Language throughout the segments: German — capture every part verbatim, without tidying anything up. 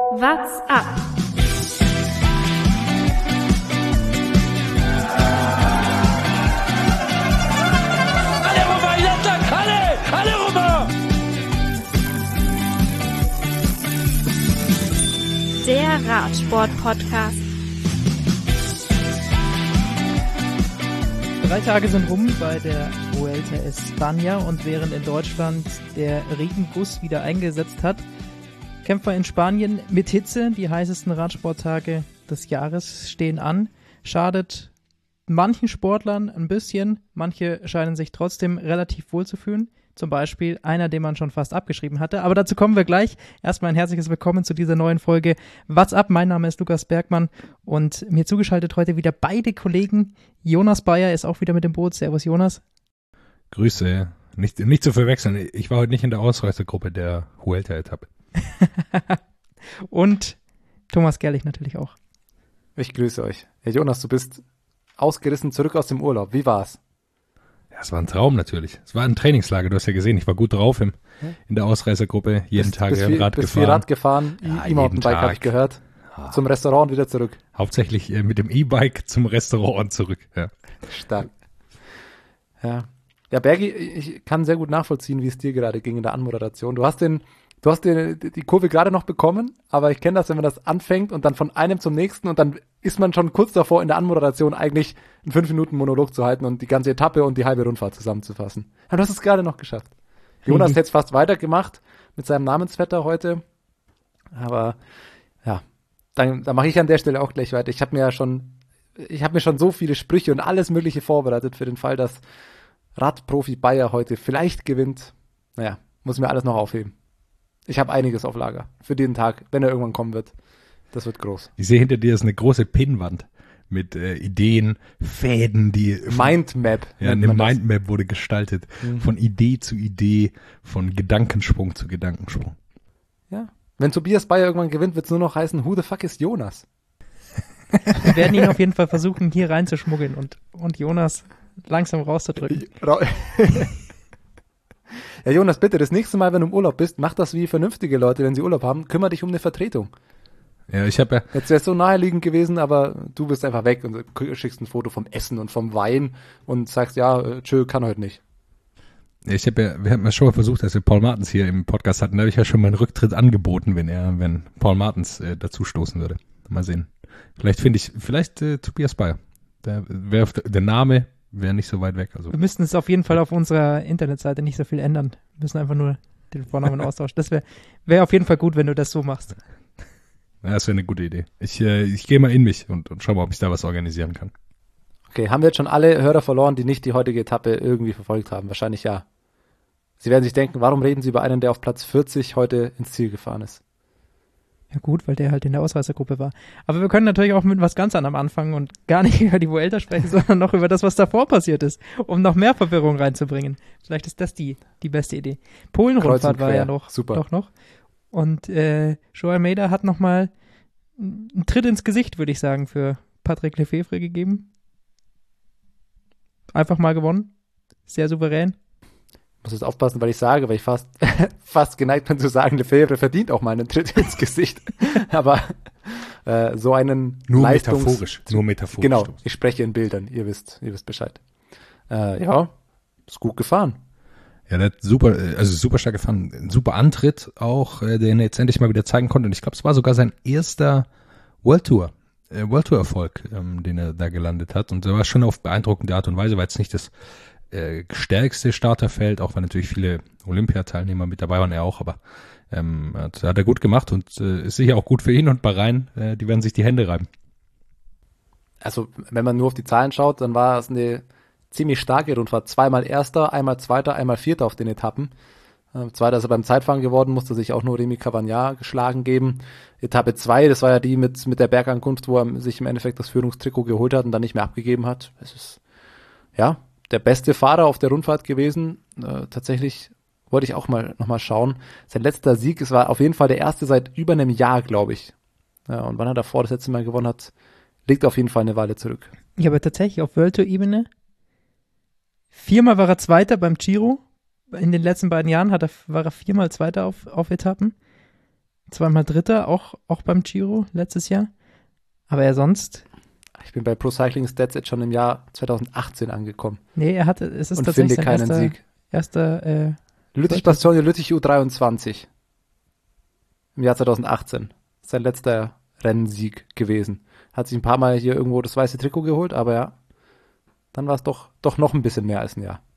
What's up? Alle rüber, Jattak, alle! Alle rüber! Der Radsport-Podcast. Drei Tage sind rum bei der Vuelta a España und während in Deutschland der Regenguss wieder eingesetzt hat, kämpfen wir in Spanien mit Hitze. Die heißesten Radsporttage des Jahres stehen an. Schadet manchen Sportlern ein bisschen, manche scheinen sich trotzdem relativ wohl zu fühlen. Zum Beispiel einer, den man schon fast abgeschrieben hatte. Aber dazu kommen wir gleich. Erstmal ein herzliches Willkommen zu dieser neuen Folge What's up? Mein Name ist Lukas Bergmann und mir zugeschaltet heute wieder beide Kollegen. Jonas Bayer ist auch wieder mit dem Boot. Servus Jonas. Grüße. Nicht, nicht zu verwechseln. Ich war heute nicht in der Ausreißergruppe der Vuelta-Etappe. Und Thomas Gerlich natürlich auch. Ich grüße euch. Herr Jonas, du bist ausgerissen zurück aus dem Urlaub. Wie war's? Ja, es war ein Traum natürlich. Es war ein Trainingslager, du hast ja gesehen, ich war gut drauf im, in der Ausreißergruppe, jeden bist, Tag bist Rad viel, gefahren. Bist viel Rad gefahren, ja, E-Mountainbike habe ich gehört. Ah. Zum Restaurant und wieder zurück. Hauptsächlich äh, mit dem E-Bike zum Restaurant und zurück. Ja. Stark. Ja. Ja, Bergi, ich kann sehr gut nachvollziehen, wie es dir gerade ging in der Anmoderation. Du hast den, du hast den, die Kurve gerade noch bekommen, aber ich kenne das, wenn man das anfängt und dann von einem zum nächsten und dann ist man schon kurz davor, in der Anmoderation eigentlich einen fünf Minuten Monolog zu halten und die ganze Etappe und die halbe Rundfahrt zusammenzufassen. Aber du hast es gerade noch geschafft. Jonas Mhm. hätte es fast weitergemacht mit seinem Namensvetter heute, aber ja, dann, dann mache ich an der Stelle auch gleich weiter. Ich habe mir ja schon, ich habe mir schon so viele Sprüche und alles Mögliche vorbereitet für den Fall, dass Radprofi Bayer heute vielleicht gewinnt. Naja, muss mir alles noch aufheben. Ich habe einiges auf Lager für den Tag, wenn er irgendwann kommen wird. Das wird groß. Ich sehe hinter dir ist eine große Pinnwand mit äh, Ideen, Fäden, die... Mindmap. Ja, nennt eine man das. Mindmap wurde gestaltet. Mhm. Von Idee zu Idee, von Gedankensprung zu Gedankensprung. Ja. Wenn Tobias Bayer irgendwann gewinnt, wird es nur noch heißen, who the fuck ist Jonas? Wir werden ihn auf jeden Fall versuchen, hier reinzuschmuggeln und, und Jonas langsam rauszudrücken. Ja, Jonas, bitte, das nächste Mal, wenn du im Urlaub bist, mach das wie vernünftige Leute, wenn sie Urlaub haben, kümmere dich um eine Vertretung. Ja, ich habe ja... Jetzt wäre es so naheliegend gewesen, aber du bist einfach weg und schickst ein Foto vom Essen und vom Wein und sagst, ja, äh, tschö, kann heute nicht. Ich habe ja, wir haben ja schon mal versucht, dass wir Paul Martens hier im Podcast hatten, da habe ich ja schon meinen Rücktritt angeboten, wenn er, wenn Paul Martens äh, dazu stoßen würde. Mal sehen. Vielleicht finde ich, vielleicht äh, Tobias Bayer. Der, wär auf der, der Name wäre nicht so weit weg. Also. Wir müssten es auf jeden Fall auf unserer Internetseite nicht so viel ändern. Wir müssen einfach nur den Vornamen austauschen. Das wäre wär auf jeden Fall gut, wenn du das so machst. Ja, das wäre eine gute Idee. Ich, äh, ich gehe mal in mich und, und schau mal, ob ich da was organisieren kann. Okay, haben wir jetzt schon alle Hörer verloren, die nicht die heutige Etappe irgendwie verfolgt haben? Wahrscheinlich ja. Sie werden sich denken, warum reden Sie über einen, der auf Platz vierzig heute ins Ziel gefahren ist? Ja gut, weil der halt in der Ausreißergruppe war. Aber wir können natürlich auch mit was ganz anderem anfangen und gar nicht über die Vuelta sprechen, sondern noch über das, was davor passiert ist, um noch mehr Verwirrung reinzubringen. Vielleicht ist das die, die beste Idee. Polen-Rundfahrt war ja noch, Super. doch noch. Und äh, Joao Almeida hat nochmal einen Tritt ins Gesicht, würde ich sagen, für Patrick Lefevre gegeben. Einfach mal gewonnen. Sehr souverän. Ich muss jetzt aufpassen, weil ich sage, weil ich fast, fast geneigt bin zu sagen, Lefebvre verdient auch mal einen Tritt ins Gesicht. Aber äh, so einen Nur Leistungs- metaphorisch. Nur metaphorisch. Genau, ich spreche in Bildern, ihr wisst, ihr wisst Bescheid. Äh, ja, ist gut gefahren. Ja, der hat super, also super stark gefahren, ein super Antritt auch, äh, den er jetzt endlich mal wieder zeigen konnte. Und ich glaube, es war sogar sein erster World Tour, äh, World Tour Erfolg, ähm, den er da gelandet hat. Und der war schon auf beeindruckende Art und Weise, weil es nicht das äh, stärkste Starterfeld, auch weil natürlich viele Olympiateilnehmer mit dabei waren, er auch, aber ähm, hat, hat er gut gemacht und äh, ist sicher auch gut für ihn und Bahrain, äh, die werden sich die Hände reiben. Also, wenn man nur auf die Zahlen schaut, dann war es eine ziemlich starke Rundfahrt. Zweimal Erster, einmal Zweiter, einmal Vierter auf den Etappen. Äh, Zweiter ist er beim Zeitfahren geworden, musste sich auch nur Remy Cavagna geschlagen geben. Etappe zwei, das war ja die mit, mit der Bergankunft, wo er sich im Endeffekt das Führungstrikot geholt hat und dann nicht mehr abgegeben hat. Es ist, ja, der beste Fahrer auf der Rundfahrt gewesen. Äh, tatsächlich wollte ich auch mal noch mal schauen. Sein letzter Sieg, es war auf jeden Fall der erste seit über einem Jahr, glaube ich. Ja, und wann er davor das letzte Mal gewonnen hat, liegt auf jeden Fall eine Weile zurück. Ja, aber tatsächlich auf World Tour Ebene. Viermal war er Zweiter beim Giro. In den letzten beiden Jahren hat er, war er viermal Zweiter auf, auf Etappen. zweimal Dritter, auch, auch beim Giro letztes Jahr. Aber er sonst... Ich bin bei Pro Cycling Stats jetzt schon im Jahr zweitausendachtzehn angekommen. Nee, er hatte, es ist und tatsächlich finde sein keinen erster, Sieg. erster äh, Lüttich-Bastogne, Lüttich U dreiundzwanzig. Im Jahr zweitausendachtzehn. Sein letzter Rennsieg gewesen. Hat sich ein paar Mal hier irgendwo das weiße Trikot geholt, aber ja, dann war es doch, doch noch ein bisschen mehr als ein Jahr.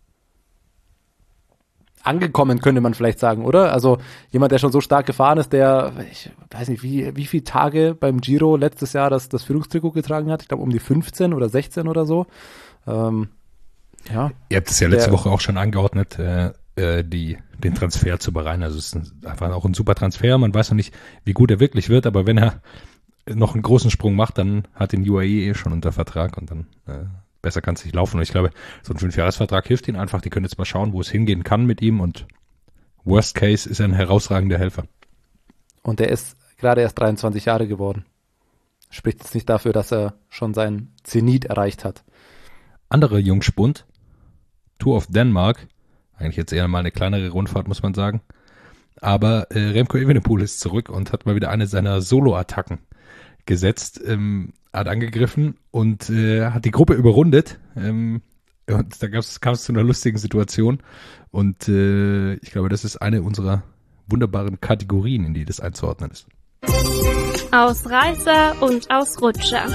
Angekommen, könnte man vielleicht sagen, oder? Also jemand, der schon so stark gefahren ist, der, ich weiß nicht, wie, wie viele Tage beim Giro letztes Jahr das, das Führungstrikot getragen hat. Ich glaube um die fünfzehn oder sechzehn oder so. Ähm, ja. Ihr habt es ja letzte der, Woche auch schon angeordnet, äh, äh, die, den Transfer zu Bahrain. Also es ist ein, einfach auch ein super Transfer. Man weiß noch nicht, wie gut er wirklich wird, aber wenn er noch einen großen Sprung macht, dann hat den U A E eh schon unter Vertrag und dann äh, besser kann es nicht laufen. Und ich glaube, so ein Fünfjahresvertrag hilft ihnen einfach. Die können jetzt mal schauen, wo es hingehen kann mit ihm. Und Worst Case ist er ein herausragender Helfer. Und er ist gerade erst dreiundzwanzig Jahre geworden. Spricht jetzt nicht dafür, dass er schon seinen Zenit erreicht hat. Andere Jungspund, Tour of Denmark. Eigentlich jetzt eher mal eine kleinere Rundfahrt, muss man sagen. Aber äh, Remco Evenepoel ist zurück und hat mal wieder eine seiner Solo-Attacken gesetzt. Ähm, hat angegriffen und äh, hat die Gruppe überrundet. Ähm, und da kam es zu einer lustigen Situation. Und äh, ich glaube, das ist eine unserer wunderbaren Kategorien, in die das einzuordnen ist. Ausreißer und Ausrutscher.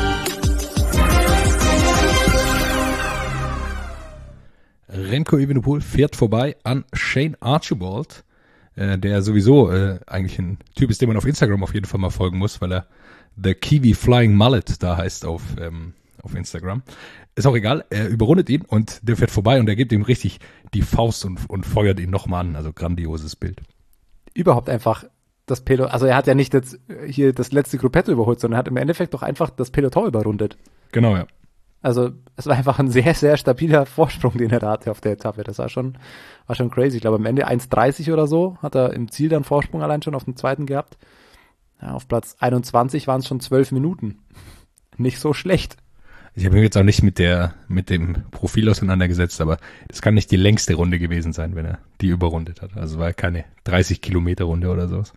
Remco Evenepoel fährt vorbei an Shane Archibald, äh, der sowieso äh, eigentlich ein Typ ist, dem man auf Instagram auf jeden Fall mal folgen muss, weil er The Kiwi Flying Mullet da heißt auf, ähm, auf Instagram. Ist auch egal, er überrundet ihn und der fährt vorbei und er gibt ihm richtig die Faust und, und feuert ihn nochmal an. Also grandioses Bild. Überhaupt einfach das Peloton, also er hat ja nicht jetzt hier das letzte Gruppetto überholt, sondern er hat im Endeffekt doch einfach das Peloton überrundet. Genau, ja. Also es war einfach ein sehr, sehr stabiler Vorsprung, den er da hatte auf der Etappe. Das war schon, war schon crazy. Ich glaube, am Ende eins dreißig oder so hat er im Ziel dann Vorsprung allein schon auf dem zweiten gehabt. Ja, auf Platz einundzwanzig waren es schon zwölf Minuten. Nicht so schlecht. Ich habe mich jetzt auch nicht mit der mit dem Profil auseinandergesetzt, aber das kann nicht die längste Runde gewesen sein, wenn er die überrundet hat. Also war keine dreißig Kilometer Runde oder sowas.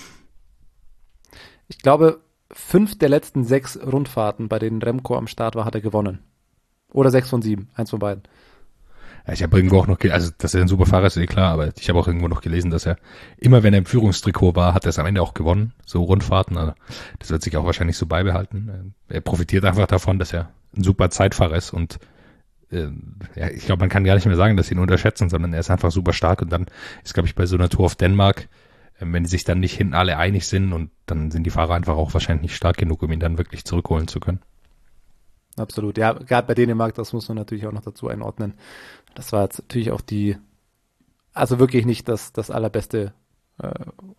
Ich glaube, fünf der letzten sechs Rundfahrten, bei denen Remco am Start war, hat er gewonnen. Oder sechs von sieben, eins von beiden. Ja, ich habe irgendwo auch noch, also dass er ein super Fahrer ist, eh klar, aber ich habe auch irgendwo noch gelesen, dass er immer, wenn er im Führungstrikot war, hat er es am Ende auch gewonnen, so Rundfahrten. Also das wird sich auch wahrscheinlich so beibehalten. Er profitiert einfach davon, dass er ein super Zeitfahrer ist und äh, ja, ich glaube, man kann gar nicht mehr sagen, dass sie ihn unterschätzen, sondern er ist einfach super stark und dann ist, glaube ich, bei so einer Tour of Denmark, äh, wenn die sich dann nicht hinten alle einig sind und dann sind die Fahrer einfach auch wahrscheinlich nicht stark genug, um ihn dann wirklich zurückholen zu können. Absolut, ja, gerade bei Dänemark, das muss man natürlich auch noch dazu einordnen. Das war jetzt natürlich auch die, also wirklich nicht das, das allerbeste, äh,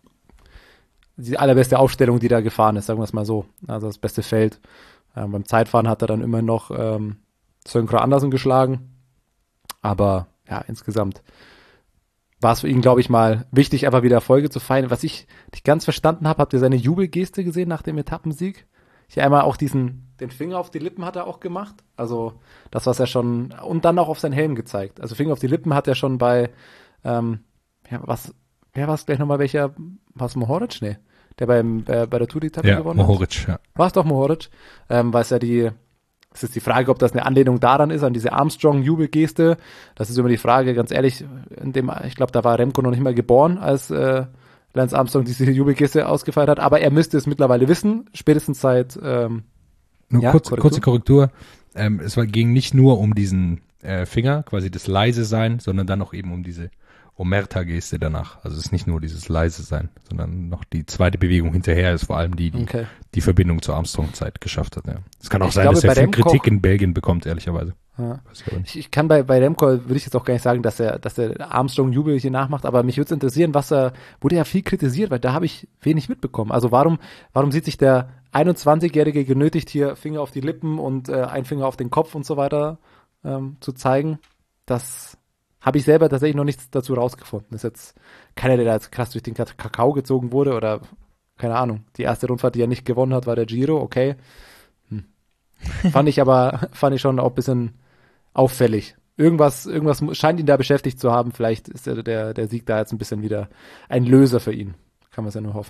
die allerbeste Aufstellung, die da gefahren ist, sagen wir es mal so. Also das beste Feld. Ähm, beim Zeitfahren hat er dann immer noch ähm, Søren Kragh Andersen geschlagen. Aber ja, insgesamt war es für ihn, glaube ich, mal wichtig, einfach wieder Erfolge zu feiern. Was ich nicht ganz verstanden habe, habt ihr seine Jubelgeste gesehen nach dem Etappensieg? Hier einmal auch diesen, den Finger auf die Lippen hat er auch gemacht. Also das, was er schon, und dann auch auf seinen Helm gezeigt. Also Finger auf die Lippen hat er schon bei, ähm, ja, was, wer war es gleich nochmal, welcher, war es Mohoric? Nee, der beim, äh, bei der Tour-Etappe ja, gewonnen Mohoric, hat. Ja, war es doch Mohoric, ähm, weil es ja die, es ist die Frage, ob das eine Anlehnung daran ist, an diese Armstrong-Jubelgeste. Das ist immer die Frage, ganz ehrlich, in dem, ich glaube, da war Remco noch nicht mal geboren, als äh, Lance Armstrong diese Jubelgeste ausgefeiert hat, aber er müsste es mittlerweile wissen, spätestens seit ähm, Nur ja, kurz, Korrektur? kurze Korrektur. Ähm, es war, ging nicht nur um diesen äh, Finger, quasi das leise sein, sondern dann auch eben um diese Omerta-Geste danach. Also es ist nicht nur dieses leise sein, sondern noch die zweite Bewegung hinterher ist vor allem die, die Okay. die Verbindung zur Armstrong-Zeit geschafft hat. Ja. Es kann auch Ich sein, glaube, dass er bei viel Remco- Kritik in Belgien bekommt, ehrlicherweise. Ja. Weiß ich aber nicht. Ich, ich kann bei, bei Remco, würde ich jetzt auch gar nicht sagen, dass er, dass er Armstrong-Jubel hier nachmacht, aber mich würde es interessieren, was er, wurde ja viel kritisiert, weil da habe ich wenig mitbekommen. Also warum, warum sieht sich der einundzwanzigjährige genötigt, hier Finger auf die Lippen und äh, ein Finger auf den Kopf und so weiter ähm, zu zeigen? Das habe ich selber tatsächlich noch nichts dazu rausgefunden. Das ist jetzt keiner, der da jetzt krass durch den Kakao gezogen wurde oder keine Ahnung. Die erste Rundfahrt, die er nicht gewonnen hat, war der Giro, okay. Hm. Fand ich aber, fand ich schon auch ein bisschen auffällig. Irgendwas, irgendwas scheint ihn da beschäftigt zu haben. Vielleicht ist der, der, der Sieg da jetzt ein bisschen wieder ein Löser für ihn. Kann man es ja nur hoffen.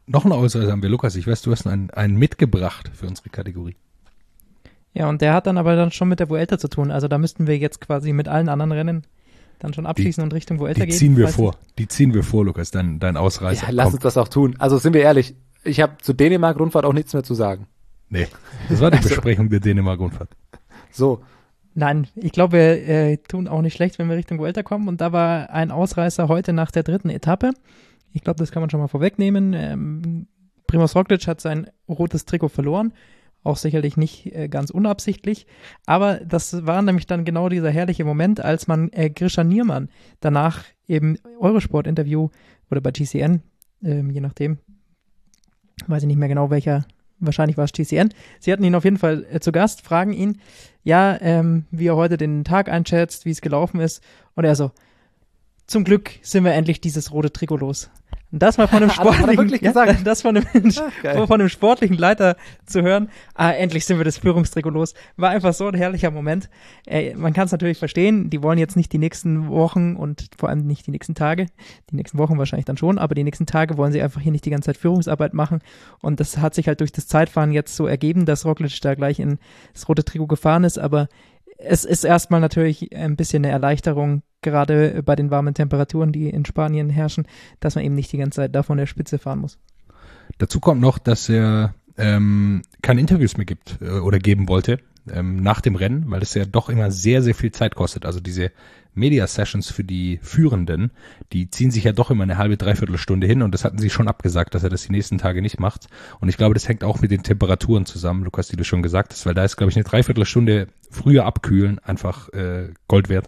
Noch einen Ausreißer haben wir, Lukas. Ich weiß, du hast einen, einen mitgebracht für unsere Kategorie. Ja, und der hat dann aber dann schon mit der Vuelta zu tun. Also da müssten wir jetzt quasi mit allen anderen Rennen dann schon abschließen die, und Richtung Vuelta die gehen. Ziehen wir vor. Ich. Die ziehen wir vor, Lukas, dein, dein Ausreißer. Ja, lass uns das auch tun. Also sind wir ehrlich, ich habe zu Dänemark-Rundfahrt auch nichts mehr zu sagen. Nee, das war die also, Besprechung der Dänemark-Rundfahrt. So. Nein, ich glaube, wir äh, tun auch nicht schlecht, wenn wir Richtung Vuelta kommen. Und da war ein Ausreißer heute nach der dritten Etappe. Ich glaube, das kann man schon mal vorwegnehmen. Ähm, Primož Roglič hat sein rotes Trikot verloren. Auch sicherlich nicht äh, ganz unabsichtlich. Aber das war nämlich dann genau dieser herrliche Moment, als man äh, Grisha Niermann danach im Eurosport-Interview oder bei G C N, ähm, je nachdem, weiß ich nicht mehr genau welcher, wahrscheinlich war es G C N. Sie hatten ihn auf jeden Fall äh, zu Gast, fragen ihn, ja, ähm, wie er heute den Tag einschätzt, wie es gelaufen ist. Und er so, zum Glück sind wir endlich dieses rote Trikot los. Und das mal von einem sportlichen, ja, das von einem, ah, von einem sportlichen Leiter zu hören, ah, endlich sind wir das Führungstrikot los, war einfach so ein herrlicher Moment. Äh, man kann es natürlich verstehen, die wollen jetzt nicht die nächsten Wochen und vor allem nicht die nächsten Tage, die nächsten Wochen wahrscheinlich dann schon, aber die nächsten Tage wollen sie einfach hier nicht die ganze Zeit Führungsarbeit machen und das hat sich halt durch das Zeitfahren jetzt so ergeben, dass Roglič da gleich in das rote Trikot gefahren ist, aber es ist erstmal natürlich ein bisschen eine Erleichterung, gerade bei den warmen Temperaturen, die in Spanien herrschen, dass man eben nicht die ganze Zeit da von der Spitze fahren muss. Dazu kommt noch, dass er ähm, keine Interviews mehr gibt äh, oder geben wollte ähm, nach dem Rennen, weil es ja doch immer sehr, sehr viel Zeit kostet. Also diese Media-Sessions für die Führenden, die ziehen sich ja doch immer eine halbe, dreiviertel Stunde hin und das hatten sie schon abgesagt, dass er das die nächsten Tage nicht macht. Und ich glaube, das hängt auch mit den Temperaturen zusammen, Lukas, die du schon gesagt hast, weil da ist, glaube ich, eine Dreiviertelstunde früher abkühlen einfach äh, Gold wert.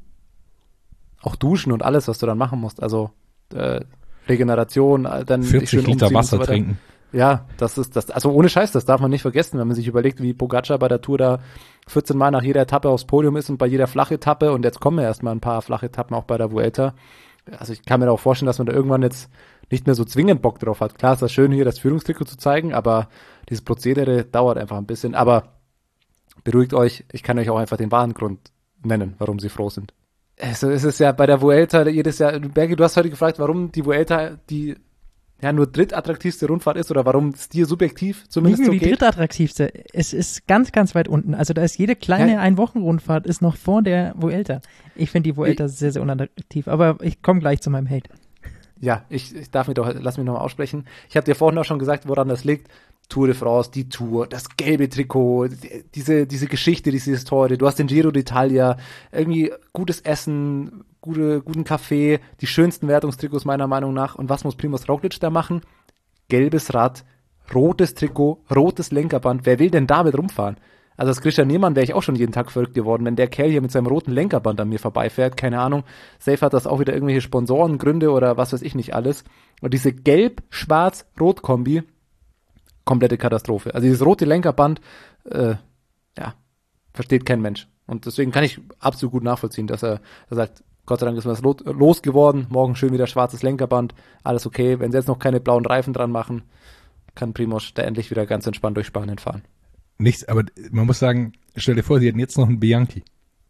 Auch duschen und alles, was du dann machen musst, also äh, Regeneration, dann vierzig Liter Wasser so trinken. Ja, das ist das, also ohne Scheiß, das darf man nicht vergessen, wenn man sich überlegt, wie Pogačar bei der Tour da vierzehn Mal nach jeder Etappe aufs Podium ist und bei jeder Flachetappe und jetzt kommen ja erstmal ein paar Flachetappen auch bei der Vuelta. Also ich kann mir da auch vorstellen, dass man da irgendwann jetzt nicht mehr so zwingend Bock drauf hat. Klar ist das schön, hier das Führungstrikot zu zeigen, aber dieses Prozedere dauert einfach ein bisschen. Aber beruhigt euch, ich kann euch auch einfach den wahren Grund nennen, warum sie froh sind. Also es ist ja bei der Vuelta jedes Jahr, Bergi, du hast heute gefragt, warum die Vuelta die ja nur drittattraktivste Rundfahrt ist oder warum es dir subjektiv zumindest nicht so nur die geht. drittattraktivste, es ist ganz, ganz weit unten. Also da ist jede kleine ja. Ein-Wochen-Rundfahrt ist noch vor der Vuelta. Ich finde die Vuelta ich, sehr, sehr unattraktiv, aber ich komme gleich zu meinem Hate. Ja, ich, ich darf mich doch, lass mich nochmal aussprechen. Ich habe dir vorhin auch schon gesagt, woran das liegt. Tour de France, die Tour, das gelbe Trikot, diese, diese Geschichte, diese Historie. Du hast den Giro d'Italia, irgendwie gutes Essen, gute, guten Kaffee, die schönsten Wertungstrikots meiner Meinung nach. Und was muss Primož Roglič da machen? Gelbes Rad, rotes Trikot, rotes Lenkerband. Wer will denn damit rumfahren? Also als Grisha Niermann wäre ich auch schon jeden Tag verrückt geworden, wenn der Kerl hier mit seinem roten Lenkerband an mir vorbeifährt. Keine Ahnung. Safe hat das auch wieder irgendwelche Sponsorengründe oder was weiß ich nicht alles. Und diese Gelb-Schwarz-Rot-Kombi, komplette Katastrophe. Also dieses rote Lenkerband, äh, ja, versteht kein Mensch. Und deswegen kann ich absolut gut nachvollziehen, dass er, er sagt, Gott sei Dank ist mir das losgeworden, morgen schön wieder schwarzes Lenkerband, alles okay. Wenn sie jetzt noch keine blauen Reifen dran machen, kann Primož da endlich wieder ganz entspannt durch Spanien fahren. Nichts, aber man muss sagen, stell dir vor, sie hätten jetzt noch einen Bianchi.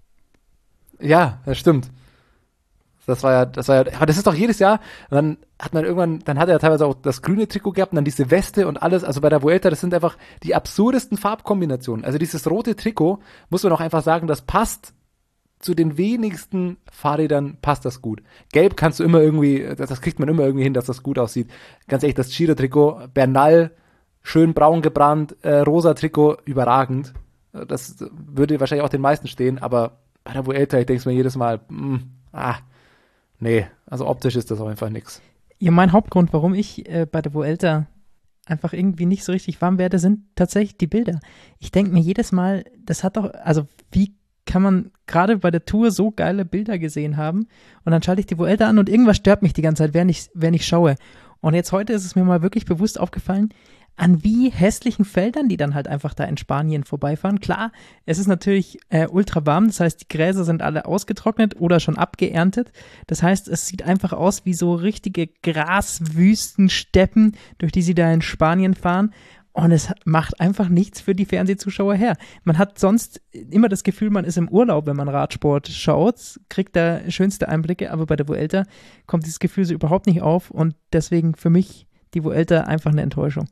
Ja, das stimmt. Das war ja, das war ja, aber das ist doch jedes Jahr, und dann hat man irgendwann, dann hat er teilweise auch das grüne Trikot gehabt und dann diese Weste und alles, also bei der Vuelta, das sind einfach die absurdesten Farbkombinationen. Also dieses rote Trikot, muss man auch einfach sagen, das passt zu den wenigsten Fahrrädern, passt das gut. Gelb kannst du immer irgendwie, das, das kriegt man immer irgendwie hin, dass das gut aussieht. Ganz ehrlich, das Giro-Trikot, Bernal, schön braun gebrannt, äh, rosa Trikot, überragend. Das würde wahrscheinlich auch den meisten stehen, aber bei der Vuelta, ich denke mir jedes Mal, mh, ah, nee, also optisch ist das auf jeden Fall nix. Ja, mein Hauptgrund, warum ich äh, bei der Vuelta einfach irgendwie nicht so richtig warm werde, sind tatsächlich die Bilder. Ich denke mir jedes Mal, das hat doch, also wie kann man gerade bei der Tour so geile Bilder gesehen haben und dann schalte ich die Vuelta an und irgendwas stört mich die ganze Zeit, während ich, während ich schaue. Und jetzt heute ist es mir mal wirklich bewusst aufgefallen, an wie hässlichen Feldern die dann halt einfach da in Spanien vorbeifahren. Klar, es ist natürlich äh, ultra warm, das heißt, die Gräser sind alle ausgetrocknet oder schon abgeerntet. Das heißt, es sieht einfach aus wie so richtige Graswüstensteppen, durch die sie da in Spanien fahren. Und es macht einfach nichts für die Fernsehzuschauer her. Man hat sonst immer das Gefühl, man ist im Urlaub, wenn man Radsport schaut, kriegt da schönste Einblicke, aber bei der Vuelta kommt dieses Gefühl so überhaupt nicht auf und deswegen für mich die Vuelta einfach eine Enttäuschung.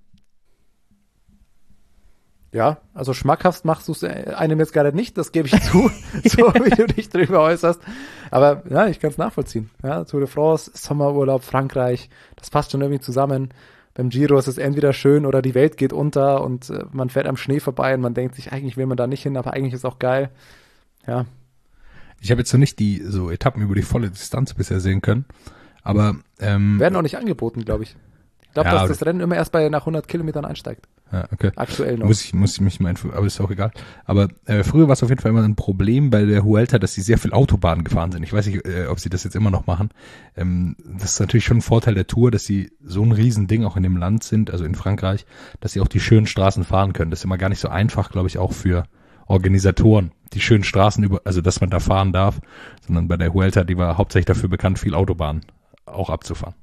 Ja, also schmackhaft machst du es einem jetzt gerade nicht, das gebe ich zu, so wie du dich drüber äußerst. Aber ja, ich kann es nachvollziehen. Ja, Tour de France, Sommerurlaub, Frankreich, das passt schon irgendwie zusammen. Beim Giro ist es entweder schön oder die Welt geht unter und äh, man fährt am Schnee vorbei und man denkt sich, eigentlich will man da nicht hin, aber eigentlich ist es auch geil. Ja. Ich habe jetzt noch nicht die so Etappen über die volle Distanz bisher sehen können, aber ähm, werden auch nicht angeboten, glaube ich. Ich glaube, ja, dass das Rennen immer erst bei nach hundert Kilometern einsteigt. Ja, okay. Aktuell noch. Muss ich, muss ich mich mal informieren, aber ist auch egal. Aber äh, früher war es auf jeden Fall immer ein Problem bei der Vuelta, dass sie sehr viel Autobahn gefahren sind. Ich weiß nicht, äh, ob sie das jetzt immer noch machen. Ähm, das ist natürlich schon ein Vorteil der Tour, dass sie so ein Riesending auch in dem Land sind, also in Frankreich, dass sie auch die schönen Straßen fahren können. Das ist immer gar nicht so einfach, glaube ich, auch für Organisatoren, die schönen Straßen über, also dass man da fahren darf, sondern bei der Vuelta, die war hauptsächlich dafür bekannt, viel Autobahn auch abzufahren.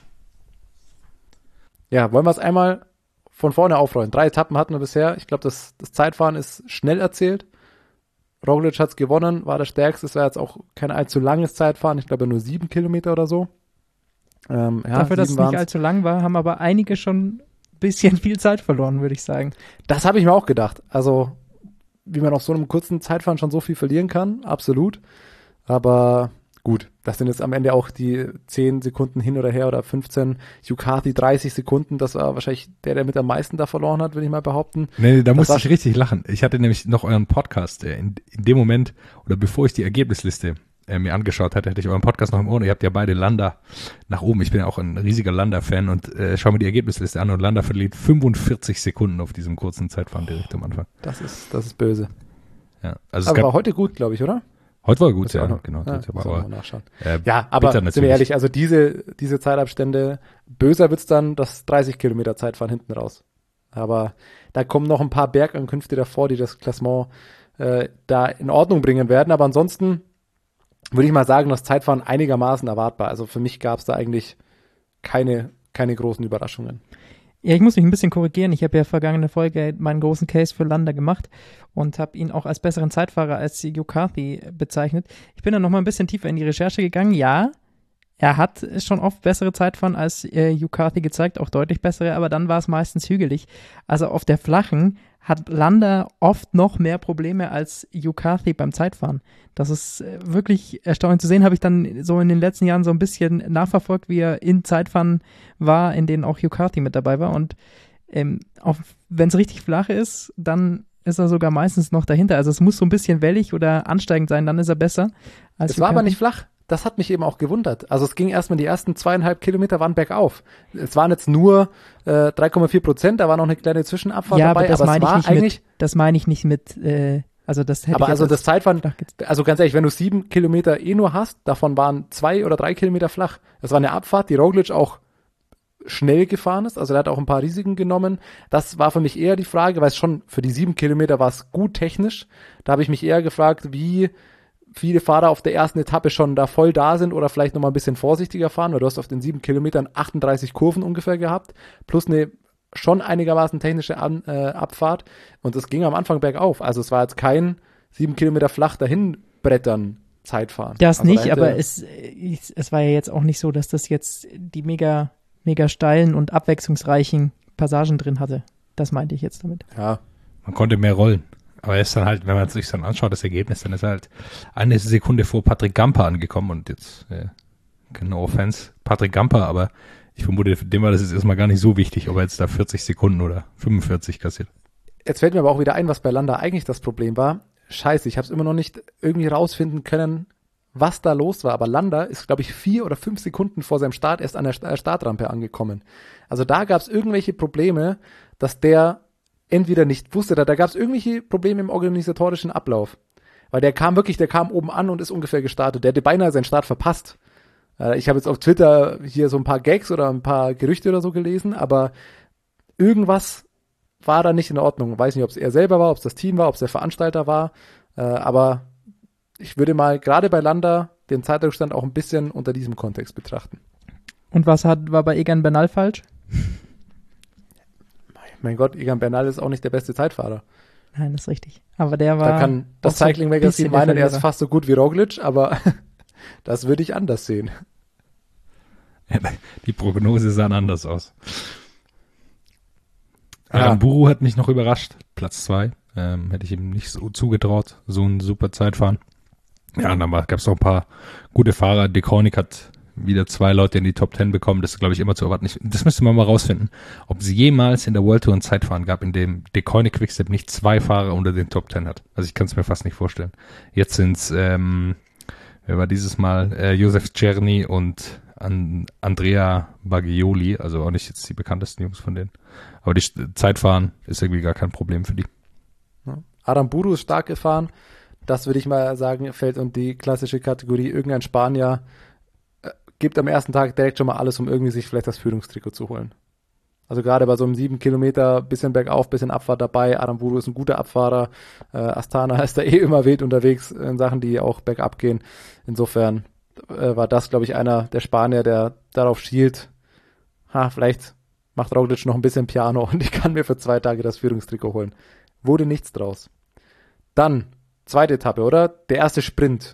Ja, wollen wir es einmal von vorne aufrollen. Drei Etappen hatten wir bisher. Ich glaube, das, das Zeitfahren ist schnell erzählt. Roglic hat es gewonnen, war der Stärkste. Es war jetzt auch kein allzu langes Zeitfahren. Ich glaube, nur sieben Kilometer oder so. Ähm, ja, Dafür, dass es waren's. nicht allzu lang war, haben aber einige schon ein bisschen viel Zeit verloren, würde ich sagen. Das habe ich mir auch gedacht. Also, wie man auf so einem kurzen Zeitfahren schon so viel verlieren kann, absolut. Aber gut, das sind jetzt am Ende auch die zehn Sekunden hin oder her oder fünfzehn. Ducati dreißig Sekunden, das war wahrscheinlich der, der mit am meisten da verloren hat, würde ich mal behaupten. Nee, da das musste ich richtig lachen. Ich hatte nämlich noch euren Podcast. äh, In, in dem Moment, oder bevor ich die Ergebnisliste äh, mir angeschaut hatte, hatte ich euren Podcast noch im Ohr. Ihr habt ja beide Landa nach oben. Ich bin ja auch ein riesiger Landa-Fan und äh, schau mir die Ergebnisliste an und Landa verliert fünfundvierzig Sekunden auf diesem kurzen Zeitfahren direkt am Anfang. Das ist, das ist böse. Ja, also es Aber gab, war heute gut, glaube ich, oder? heute war gut, Das war ja, noch- genau. Ja, das muss war man aber, mal nachschauen. äh, Ja, aber bitter sind wir natürlich. ehrlich, also diese, diese Zeitabstände, böser wird's dann das dreißig Kilometer Zeitfahren hinten raus. Aber da kommen noch ein paar Bergankünfte davor, die das Klassement äh, da in Ordnung bringen werden. Aber ansonsten würde ich mal sagen, das Zeitfahren einigermaßen erwartbar. Also für mich gab's da eigentlich keine, keine großen Überraschungen. Ja, ich muss mich ein bisschen korrigieren. Ich habe ja vergangene Folge meinen großen Case für Landa gemacht und habe ihn auch als besseren Zeitfahrer als Ducati bezeichnet. Ich bin dann noch mal ein bisschen tiefer in die Recherche gegangen. Ja, er hat schon oft bessere Zeitfahren als äh, Ducati gezeigt, auch deutlich bessere, aber dann war es meistens hügelig. Also auf der flachen hat Landa oft noch mehr Probleme als Ducati beim Zeitfahren. Das ist äh, wirklich erstaunlich zu sehen. Habe ich dann so in den letzten Jahren so ein bisschen nachverfolgt, wie er in Zeitfahren war, in denen auch Ducati mit dabei war. Und ähm, wenn es richtig flach ist, dann ist er sogar meistens noch dahinter. Also es muss so ein bisschen wellig oder ansteigend sein, dann ist er besser als Es war aber Ducati. nicht flach. Das hat mich eben auch gewundert. Also es ging erstmal die ersten zweieinhalb Kilometer waren bergauf. Es waren jetzt nur äh, drei Komma vier Prozent, da war noch eine kleine Zwischenabfahrt Ja, dabei, aber das aber es meine ich war nicht eigentlich, mit, das meine ich nicht mit, äh, also das hätte aber ich also jetzt das Zeitfahren, flach ge- also ganz ehrlich, wenn du sieben Kilometer eh nur hast, davon waren zwei oder drei Kilometer flach. Das war eine Abfahrt, die Roglic auch schnell gefahren ist, also er hat auch ein paar Risiken genommen. Das war für mich eher die Frage, weil es schon für die sieben Kilometer war es gut technisch. Da habe ich mich eher gefragt, wie viele Fahrer auf der ersten Etappe schon da voll da sind oder vielleicht noch mal ein bisschen vorsichtiger fahren, weil du hast auf den sieben Kilometern achtunddreißig Kurven ungefähr gehabt, plus eine schon einigermaßen technische An, äh, Abfahrt und es ging am Anfang bergauf. Also es war jetzt kein sieben Kilometer flach dahin brettern Zeitfahren. Das also nicht, dahinter- aber es, es, es war ja jetzt auch nicht so, dass das jetzt die mega, mega steilen und abwechslungsreichen Passagen drin hatte. Das meinte ich jetzt damit. Ja, Man konnte mehr rollen. Aber er ist dann halt, wenn man sich dann anschaut, das Ergebnis, dann ist er halt eine Sekunde vor Patrick Gamper angekommen und jetzt, äh, no offense, Patrick Gamper, aber ich vermute, für den war das jetzt erstmal gar nicht so wichtig, ob er jetzt da vierzig Sekunden oder fünfundvierzig kassiert. jetzt fällt mir aber auch wieder ein, was bei Landa eigentlich das Problem war. Scheiße, ich habe es immer noch nicht irgendwie rausfinden können, was da los war. Aber Landa ist, glaube ich, vier oder fünf Sekunden vor seinem Start erst an der St- Startrampe angekommen. Also da gab es irgendwelche Probleme, dass der entweder nicht wusste, da, da gab es irgendwelche Probleme im organisatorischen Ablauf. Weil der kam wirklich, der kam oben an und ist ungefähr gestartet. Der hätte beinahe seinen Start verpasst. Äh, ich habe jetzt auf Twitter hier so ein paar Gags oder ein paar Gerüchte oder so gelesen, aber irgendwas war da nicht in Ordnung. Weiß nicht, ob es er selber war, ob es das Team war, ob es der Veranstalter war. Äh, aber ich würde mal gerade bei Landa den Zeitrückstand auch ein bisschen unter diesem Kontext betrachten. Und was hat, war bei Egan Bernal falsch? Mein Gott, Egan Bernal ist auch nicht der beste Zeitfahrer. Nein, das ist richtig. Aber der war. Da kann das auch so ein Cycling Magazine bisschen der meinen, er ist Verlierer. fast so gut wie Roglic, aber das würde ich anders sehen. Die Prognose sah anders aus. Ja. Aramburu hat mich noch überrascht. Platz zwei. Ähm, hätte ich ihm nicht so zugetraut. So ein super Zeitfahren. Ja, und dann gab es noch ein paar gute Fahrer. De Koning hat wieder zwei Leute in die Top Ten bekommen. Das ist, glaube ich, immer zu erwarten. Ich, das müsste man mal rausfinden, ob es jemals in der World Tour ein Zeitfahren gab, in dem De Koning Quickstep nicht zwei Fahrer unter den Top Ten hat. Also ich kann es mir fast nicht vorstellen. Jetzt sind es, ähm, wer war dieses Mal? Äh, Josef Czerny und an Andrea Bagioli. Also auch nicht jetzt die bekanntesten Jungs von denen. Aber die Zeitfahren ist irgendwie gar kein Problem für die. Aramburu ist stark gefahren. Das würde ich mal sagen, fällt unter die klassische Kategorie. Irgendein Spanier äh, gibt am ersten Tag direkt schon mal alles, um irgendwie sich vielleicht das Führungstrikot zu holen. Also gerade bei so einem sieben Kilometer, bisschen bergauf, bisschen Abfahrt dabei. Aramburu ist ein guter Abfahrer. Äh, Astana ist da eh immer wild unterwegs in Sachen, die auch bergab gehen. Insofern äh, war das, glaube ich, einer der Spanier, der darauf schielt. Ha, vielleicht macht Roglic noch ein bisschen Piano und ich kann mir für zwei Tage das Führungstrikot holen. Wurde nichts draus. Dann, zweite Etappe, oder? Der erste Sprint.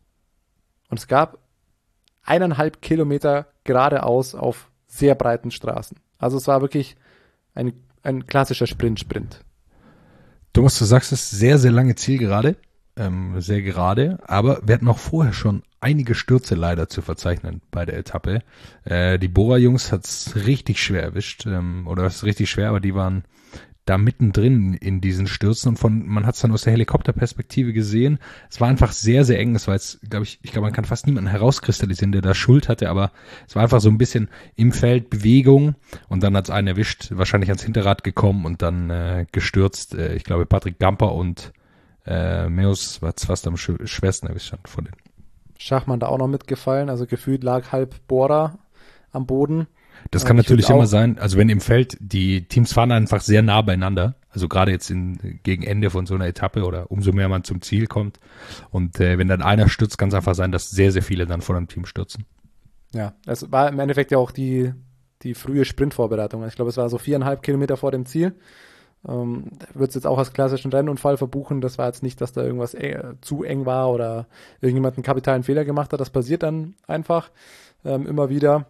Und es gab eineinhalb Kilometer geradeaus auf sehr breiten Straßen. Also es war wirklich ein, ein klassischer Sprint-Sprint. Thomas, du sagst es, sehr, sehr lange Zielgerade, ähm, sehr gerade, aber wir hatten auch vorher schon einige Stürze leider zu verzeichnen bei der Etappe. Äh, die Bora-Jungs hat's richtig schwer erwischt, ähm, oder es ist richtig schwer, aber die waren da mittendrin in diesen Stürzen und von, man hat es dann aus der Helikopterperspektive gesehen. Es war einfach sehr, sehr eng. Es war jetzt, glaube ich, ich glaube, man kann fast niemanden herauskristallisieren, der da Schuld hatte, aber es war einfach so ein bisschen im Feld Bewegung und dann hat es einen erwischt, wahrscheinlich ans Hinterrad gekommen und dann äh, gestürzt. Äh, ich glaube, Patrick Gamper und äh, Meus war fast am sch- schwersten erwischt von denen. Schachmann da auch noch mitgefallen, also gefühlt lag halb Bora am Boden. Das kann ich natürlich würd immer auch- sein, also wenn im Feld, die Teams fahren einfach sehr nah beieinander, also gerade jetzt in, gegen Ende von so einer Etappe oder umso mehr man zum Ziel kommt und äh, wenn dann einer stürzt, kann es einfach sein, dass sehr, sehr viele dann von einem Team stürzen. Ja, es war im Endeffekt ja auch die, die frühe Sprintvorbereitung. Ich glaube, es war so viereinhalb Kilometer vor dem Ziel. Ähm, Wird es jetzt auch als klassischen Rennunfall verbuchen. Das war jetzt nicht, dass da irgendwas äh, zu eng war oder irgendjemand einen kapitalen Fehler gemacht hat. Das passiert dann einfach ähm, immer wieder.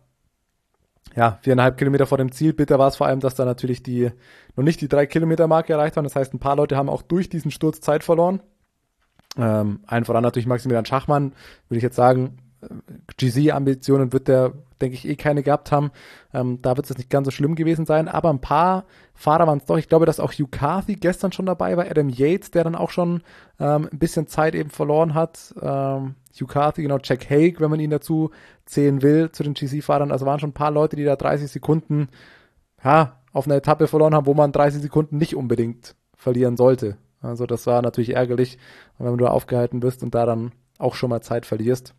Ja, viereinhalb Kilometer vor dem Ziel. Bitter war es vor allem, dass da natürlich die noch nicht die drei Kilometer Marke erreicht waren. Das heißt, ein paar Leute haben auch durch diesen Sturz Zeit verloren. Ähm, allen voran natürlich Maximilian Schachmann, würde ich jetzt sagen, G C-Ambitionen wird der, denke ich, eh keine gehabt haben. Ähm, da wird es nicht ganz so schlimm gewesen sein, aber ein paar Fahrer waren es doch. Ich glaube, dass auch Hugh Carthy gestern schon dabei war, Adam Yates, der dann auch schon ähm, ein bisschen Zeit eben verloren hat. Ähm, Hugh Carthy, genau, Jack Haig, wenn man ihn dazu zählen will, zu den G C-Fahrern. Also waren schon ein paar Leute, die da dreißig Sekunden ja, auf einer Etappe verloren haben, wo man dreißig Sekunden nicht unbedingt verlieren sollte. Also das war natürlich ärgerlich, wenn du aufgehalten wirst und da dann auch schon mal Zeit verlierst.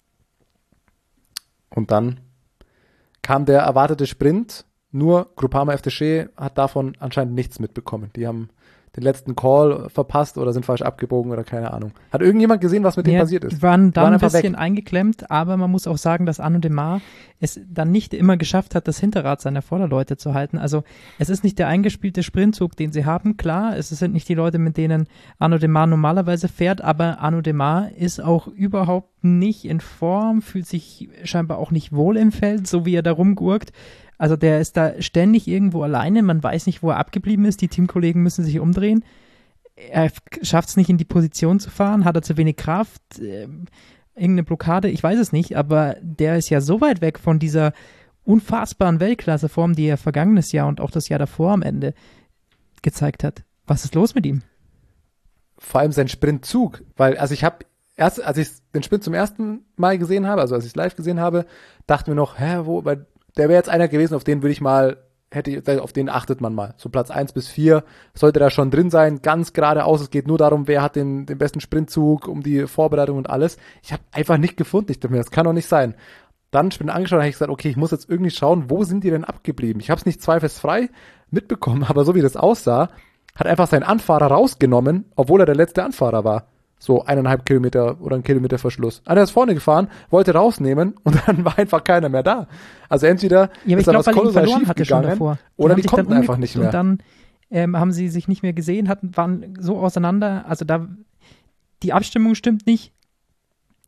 Und dann kam der erwartete Sprint, nur Groupama F D G hat davon anscheinend nichts mitbekommen. Die haben den letzten Call verpasst oder sind falsch abgebogen oder keine Ahnung. Hat irgendjemand gesehen, was mit denen Ja, passiert ist? Die waren Die dann waren ein einfach bisschen weg. eingeklemmt, aber man muss auch sagen, dass Arnaud Démare es dann nicht immer geschafft hat, das Hinterrad seiner Vorderleute zu halten. Also es ist nicht der eingespielte Sprintzug, den sie haben. Klar, es sind nicht die Leute, mit denen Arnaud Démare normalerweise fährt, aber Arnaud Démare ist auch überhaupt nicht in Form, fühlt sich scheinbar auch nicht wohl im Feld, so wie er da rumgurkt. Also der ist da ständig irgendwo alleine, man weiß nicht, wo er abgeblieben ist, die Teamkollegen müssen sich umdrehen. Er schafft es nicht, in die Position zu fahren, hat er zu wenig Kraft, äh, irgendeine Blockade, ich weiß es nicht, aber der ist ja so weit weg von dieser unfassbaren Weltklasseform, die er vergangenes Jahr und auch das Jahr davor am Ende gezeigt hat. Was ist los mit ihm? Vor allem sein Sprintzug, weil, also ich habe erst, als ich den Sprint zum ersten Mal gesehen habe, also als ich es live gesehen habe, dachte mir noch, hä, wo, weil der wäre jetzt einer gewesen, auf den würde ich mal, hätte ich, auf den achtet man mal. So Platz eins bis vier sollte da schon drin sein, ganz geradeaus. Es geht nur darum, wer hat den, den besten Sprintzug, um die Vorbereitung und alles. Ich habe einfach nicht gefunden. Ich dachte mir, das kann doch nicht sein. Dann Sprint angeschaut und habe ich gesagt, okay, ich muss jetzt irgendwie schauen, wo sind die denn abgeblieben? Ich habe es nicht zweifelsfrei mitbekommen, aber so wie das aussah, hat einfach seinen Anfahrer rausgenommen, obwohl er der letzte Anfahrer war. So eineinhalb Kilometer oder ein Kilometer Verschluss. Einer ist vorne gefahren, wollte rausnehmen und dann war einfach keiner mehr da. Also entweder Ja, aber ich ist da was glaube, weil er ihn kolossal verloren schief hatte schon gegangen davor. oder haben die sich konnten dann einfach umgeguckt nicht mehr. Und dann ähm, haben sie sich nicht mehr gesehen, hatten, waren so auseinander. Also da die Abstimmung stimmt nicht.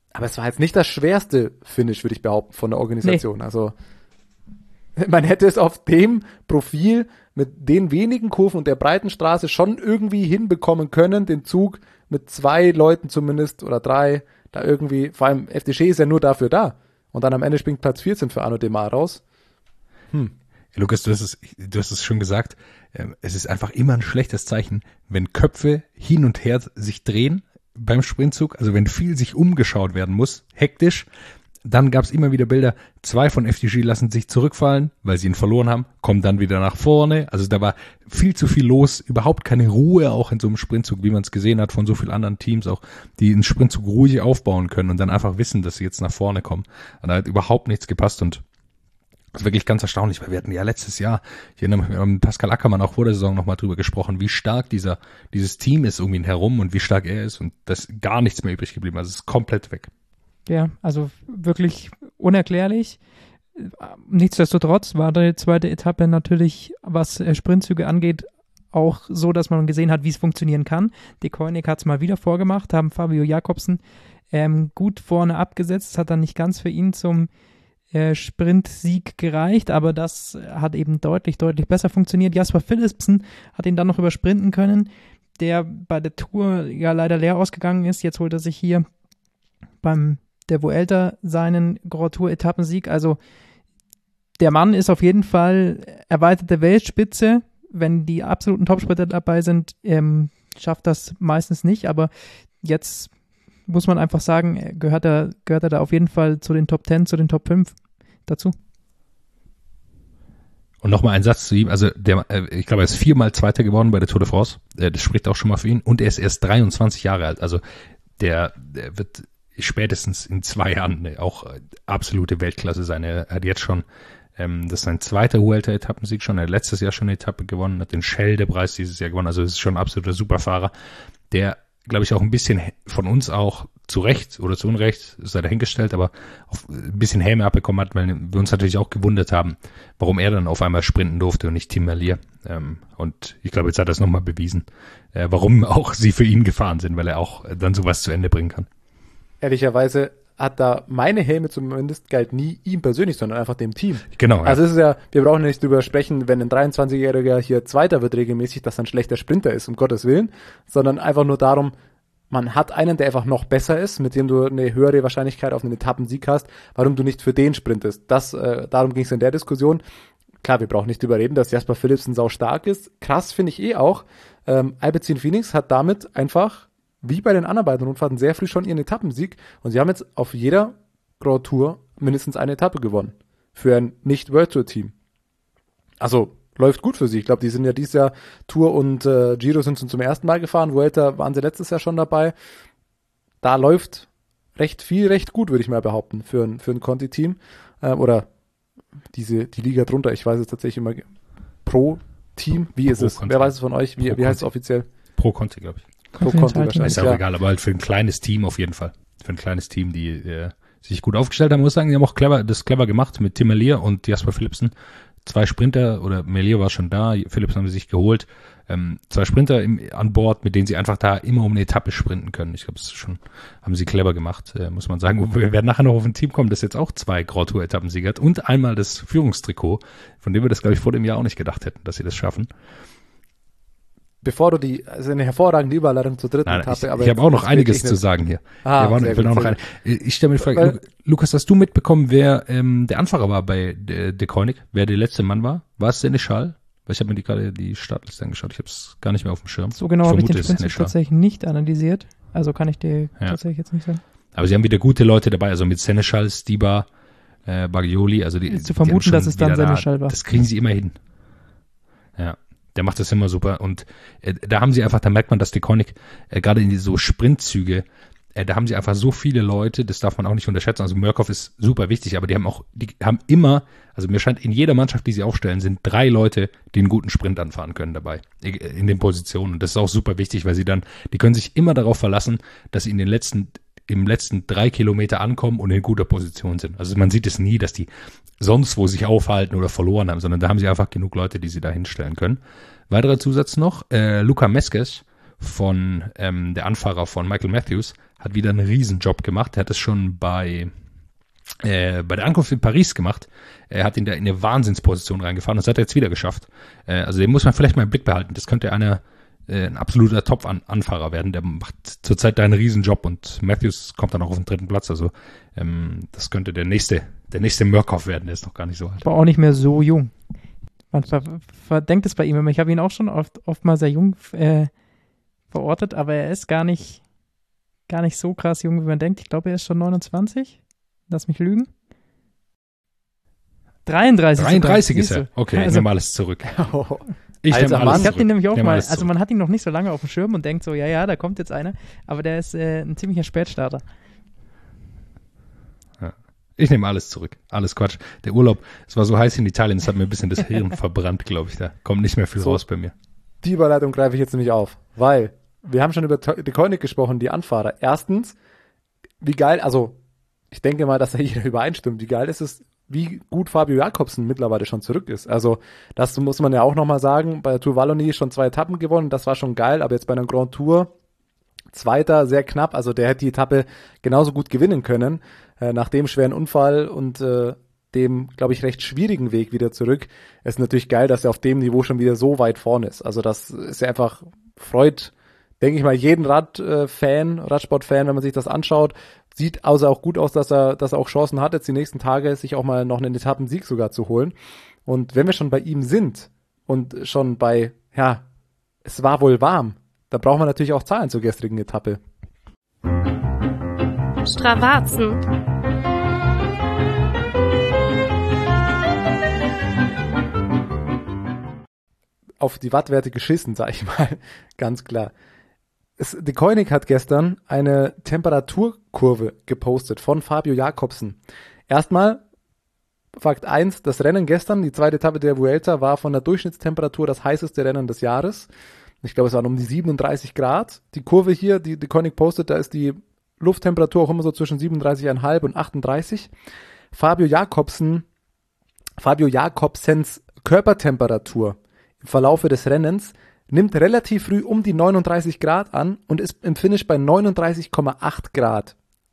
Aber es war jetzt nicht das schwerste Finish, würde ich behaupten, von der Organisation. Nee. Also man hätte es auf dem Profil mit den wenigen Kurven und der breiten Straße schon irgendwie hinbekommen können, den Zug mit zwei Leuten zumindest oder drei, da irgendwie, vor allem F D G ist ja nur dafür da. Und dann am Ende springt Platz vierzehn für Arnaud Démare raus. Hm. Ja, Lukas, du hast es, du hast es schon gesagt, es ist einfach immer ein schlechtes Zeichen, wenn Köpfe hin und her sich drehen beim Sprintzug, also wenn viel sich umgeschaut werden muss, hektisch. Dann gab es immer wieder Bilder, zwei von F D G lassen sich zurückfallen, weil sie ihn verloren haben, kommen dann wieder nach vorne. Also da war viel zu viel los, überhaupt keine Ruhe auch in so einem Sprintzug, wie man es gesehen hat von so vielen anderen Teams auch, die einen Sprintzug ruhig aufbauen können und dann einfach wissen, dass sie jetzt nach vorne kommen. Und da hat überhaupt nichts gepasst und das ist wirklich ganz erstaunlich, weil wir hatten ja letztes Jahr, ich erinnere mich mit Pascal Ackermann auch vor der Saison nochmal drüber gesprochen, wie stark dieser dieses Team ist um ihn herum und wie stark er ist und da ist gar nichts mehr übrig geblieben. Also es ist komplett weg. Ja, also wirklich unerklärlich. Nichtsdestotrotz war die zweite Etappe natürlich, was Sprintzüge angeht, auch so, dass man gesehen hat, wie es funktionieren kann. De Koenig hat es mal wieder vorgemacht, haben Fabio Jakobsen ähm, gut vorne abgesetzt. Das hat dann nicht ganz für ihn zum äh, Sprintsieg gereicht, aber das hat eben deutlich, deutlich besser funktioniert. Jasper Philipsen hat ihn dann noch übersprinten können, der bei der Tour ja leider leer ausgegangen ist. Jetzt holt er sich hier beim der Vuelta seinen Grand Tour Etappensieg. Also der Mann ist auf jeden Fall erweiterte Weltspitze. Wenn die absoluten Topsprinter dabei sind, ähm, schafft das meistens nicht. Aber jetzt muss man einfach sagen, gehört er, gehört er da auf jeden Fall zu den Top zehn, zu den Top fünf dazu. Und nochmal ein Satz zu ihm, also der, ich glaube, er ist viermal Zweiter geworden bei der Tour de France. Das spricht auch schon mal für ihn. Und er ist erst dreiundzwanzig Jahre alt. Also der, der wird spätestens in zwei Jahren auch absolute Weltklasse sein. Er hat jetzt schon, ähm, das ist sein zweiter Vuelta-Etappensieg schon, er hat letztes Jahr schon eine Etappe gewonnen, hat den Schelde-Preis dieses Jahr gewonnen, also es ist schon ein absoluter Superfahrer, der, glaube ich, auch ein bisschen von uns auch zu Recht oder zu Unrecht, sei dahingestellt, aber auf ein bisschen Häme abbekommen hat, weil wir uns natürlich auch gewundert haben, warum er dann auf einmal sprinten durfte und nicht Tim Merlier. Ähm, und ich glaube, jetzt hat er es nochmal bewiesen, äh, warum auch sie für ihn gefahren sind, weil er auch dann sowas zu Ende bringen kann. Ehrlicherweise hat da meine Häme zumindest galt nie ihm persönlich, sondern einfach dem Team. Genau. Ja. Also es ist ja, wir brauchen nicht drüber sprechen, wenn ein dreiundzwanzigjähriger hier Zweiter wird regelmäßig, dass er ein schlechter Sprinter ist, um Gottes Willen, sondern einfach nur darum, man hat einen, der einfach noch besser ist, mit dem du eine höhere Wahrscheinlichkeit auf einen Etappensieg hast, warum du nicht für den sprintest. Das, äh, darum ging es in der Diskussion. Klar, wir brauchen nicht drüber reden, dass Jasper Philipsen sau stark ist. Krass finde ich eh auch. Ähm, Alpecin Phoenix hat damit einfach wie bei den anderen beiden Rundfahrten sehr früh schon ihren Etappensieg und sie haben jetzt auf jeder Grand Tour mindestens eine Etappe gewonnen für ein Nicht-World Tour Team. Also läuft gut für sie. Ich glaube, die sind ja dieses Jahr Tour und äh, Giro sind zum ersten Mal gefahren. Vuelta waren sie letztes Jahr schon dabei. Da läuft recht viel, recht gut, würde ich mal behaupten, für ein, für ein Conti-Team. Äh, oder diese die Liga drunter. Ich weiß es tatsächlich immer. Pro-Team, wie ist Pro es? Conti. Wer weiß es von euch? Wie, wie heißt es offiziell? Pro Conti, glaube ich. Pro Conti wahrscheinlich, ist ja auch ja. egal, aber halt für ein kleines Team auf jeden Fall. Für ein kleines Team, die äh, sich gut aufgestellt haben, muss ich sagen, die haben auch clever, das clever gemacht mit Tim Merlier und Jasper Philipsen. Zwei Sprinter, oder Merlier war schon da, Philipsen haben sie sich geholt. Ähm, zwei Sprinter im, an Bord, mit denen sie einfach da immer um eine Etappe sprinten können. Ich glaube, das ist schon, haben sie clever gemacht, äh, muss man sagen. Wir werden nachher noch auf ein Team kommen, das jetzt auch zwei Grand Tour Etappensieger hat und einmal das Führungstrikot, von dem wir das, glaube ich, vor dem Jahr auch nicht gedacht hätten, dass sie das schaffen. Bevor du die, also eine hervorragende Überleitung zur dritten Nein, Etappe. Ich, aber ich habe auch noch einiges zu sagen hier. Ah, auch, ich will auch noch ein, ich stelle mir die Frage, Lu, Lukas, hast du mitbekommen, wer ähm, der Anfahrer war bei De, De Koenig, wer der letzte Mann war? War es Seneschal? Weil ich habe mir die gerade die Startliste angeschaut, ich habe es gar nicht mehr auf dem Schirm. So genau habe ich den Sprintzug tatsächlich nicht analysiert, also kann ich dir ja. tatsächlich jetzt nicht sagen. Aber sie haben wieder gute Leute dabei, also mit Seneschal, Stibar, äh, Bagioli, also die, ist zu vermuten, dass es dann Seneschal da, war. Das kriegen sie immer hin. Ja. Der macht das immer super und äh, da haben sie einfach, da merkt man, dass De Koenig äh, gerade in die so Sprintzüge, äh, da haben sie einfach so viele Leute, das darf man auch nicht unterschätzen, also Mørkov ist super wichtig, aber die haben auch, die haben immer, also mir scheint, in jeder Mannschaft, die sie aufstellen, sind drei Leute, die einen guten Sprint anfahren können dabei, in den Positionen und das ist auch super wichtig, weil sie dann, die können sich immer darauf verlassen, dass sie in den letzten im letzten drei Kilometer ankommen und in guter Position sind. Also man sieht es nie, dass die sonst wo sich aufhalten oder verloren haben, sondern da haben sie einfach genug Leute, die sie da hinstellen können. Weiterer Zusatz noch, äh, Luca Meskes von ähm, der Anfahrer von Michael Matthews, hat wieder einen Riesenjob gemacht. Er hat es schon bei äh, bei der Ankunft in Paris gemacht. Er hat ihn da in eine Wahnsinnsposition reingefahren und das hat er jetzt wieder geschafft. Äh, also den muss man vielleicht mal im Blick behalten. Das könnte einer äh, ein absoluter Top-Anfahrer werden. Der macht zurzeit da einen Riesenjob und Matthews kommt dann auch auf den dritten Platz. Also ähm, das könnte der nächste der nächste Murkoff werden. Der ist noch gar nicht so alt. Aber auch nicht mehr so jung. Man ver verdenkt es bei ihm immer. Ich habe ihn auch schon oft, oft mal sehr jung äh, verortet, aber er ist gar nicht, gar nicht so krass jung, wie man denkt. Ich glaube, er ist schon neunundzwanzig. Lass mich lügen. dreiunddreißig. dreiunddreißig ist er. Okay, also, ich nehme alles zurück. Ich Alter nehme Mann. alles Ich habe zurück. den nämlich auch Nehme mal, alles also zurück. man hat ihn noch nicht so lange auf dem Schirm und denkt so, ja, ja, da kommt jetzt einer, aber der ist äh, ein ziemlicher Spätstarter. Ich nehme alles zurück. Alles Quatsch. Der Urlaub, es war so heiß in Italien, es hat mir ein bisschen das Hirn verbrannt, glaube ich. Da kommt nicht mehr viel So. raus bei mir. Die Überleitung greife ich jetzt nämlich auf, weil wir haben schon über De Koenig gesprochen, die Anfahrer. Erstens, wie geil, also ich denke mal, dass da jeder übereinstimmt, wie geil ist es, wie gut Fabio Jakobsen mittlerweile schon zurück ist. Also das muss man ja auch nochmal sagen, bei der Tour Wallonie schon zwei Etappen gewonnen, das war schon geil, aber jetzt bei einer Grand Tour Zweiter, sehr knapp, also der hätte die Etappe genauso gut gewinnen können, äh, nach dem schweren Unfall und äh, dem, glaube ich, recht schwierigen Weg wieder zurück. Es ist natürlich geil, dass er auf dem Niveau schon wieder so weit vorne ist. Also das ist ja einfach, freut, denke ich mal, jeden Radfan, Radsport-Fan, wenn man sich das anschaut. Sieht also auch gut aus, dass er, dass er auch Chancen hat, jetzt die nächsten Tage sich auch mal noch einen Etappensieg sogar zu holen. Und wenn wir schon bei ihm sind und schon bei, ja, es war wohl warm, da brauchen wir natürlich auch Zahlen zur gestrigen Etappe. Stravazen. Auf die Wattwerte geschissen, sag ich mal, ganz klar. Es, De Koenig hat gestern eine Temperaturkurve gepostet von Fabio Jakobsen. Erstmal, Fakt eins, das Rennen gestern, die zweite Etappe der Vuelta, war von der Durchschnittstemperatur das heißeste Rennen des Jahres. Ich glaube, es waren um die siebenunddreißig Grad. Die Kurve hier, die De Koenig postet, da ist die Lufttemperatur auch immer so zwischen siebenunddreißig Komma fünf und achtunddreißig. Fabio Jakobsen, Fabio Jakobsens Körpertemperatur im Verlaufe des Rennens nimmt relativ früh um die neununddreißig Grad an und ist im Finish bei neununddreißig Komma acht Grad.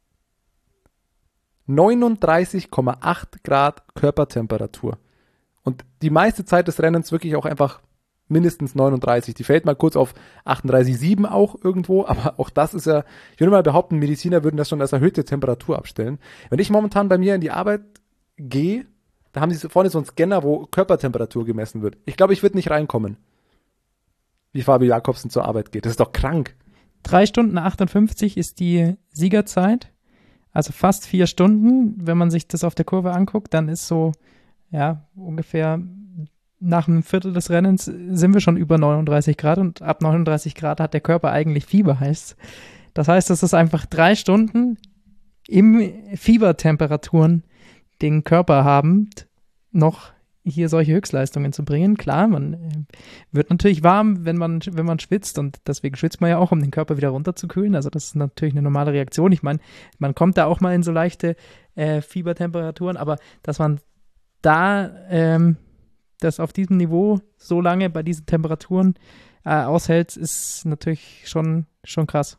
neununddreißig Komma acht Grad Körpertemperatur. Und die meiste Zeit des Rennens wirklich auch einfach mindestens neununddreißig. Die fällt mal kurz auf achtunddreißig Komma sieben auch irgendwo, aber auch das ist ja, ich würde mal behaupten, Mediziner würden das schon als erhöhte Temperatur abstellen. Wenn ich momentan bei mir in die Arbeit gehe, da haben sie vorne so einen Scanner, wo Körpertemperatur gemessen wird. Ich glaube, ich würde nicht reinkommen, wie Fabio Jakobsen zur Arbeit geht. Das ist doch krank. Drei Stunden achtundfünfzig ist die Siegerzeit, also fast vier Stunden. Wenn man sich das auf der Kurve anguckt, dann ist so, ja, ungefähr nach einem Viertel des Rennens sind wir schon über neununddreißig Grad und ab neununddreißig Grad hat der Körper eigentlich Fieber, heißt. Das heißt, es ist einfach drei Stunden im Fiebertemperaturen den Körper habend noch hier solche Höchstleistungen zu bringen. Klar, man äh, wird natürlich warm, wenn man, wenn man schwitzt und deswegen schwitzt man ja auch, um den Körper wieder runterzukühlen. Also das ist natürlich eine normale Reaktion. Ich meine, man kommt da auch mal in so leichte äh, Fiebertemperaturen, aber dass man da ähm, das auf diesem Niveau so lange bei diesen Temperaturen äh, aushält, ist natürlich schon, schon krass.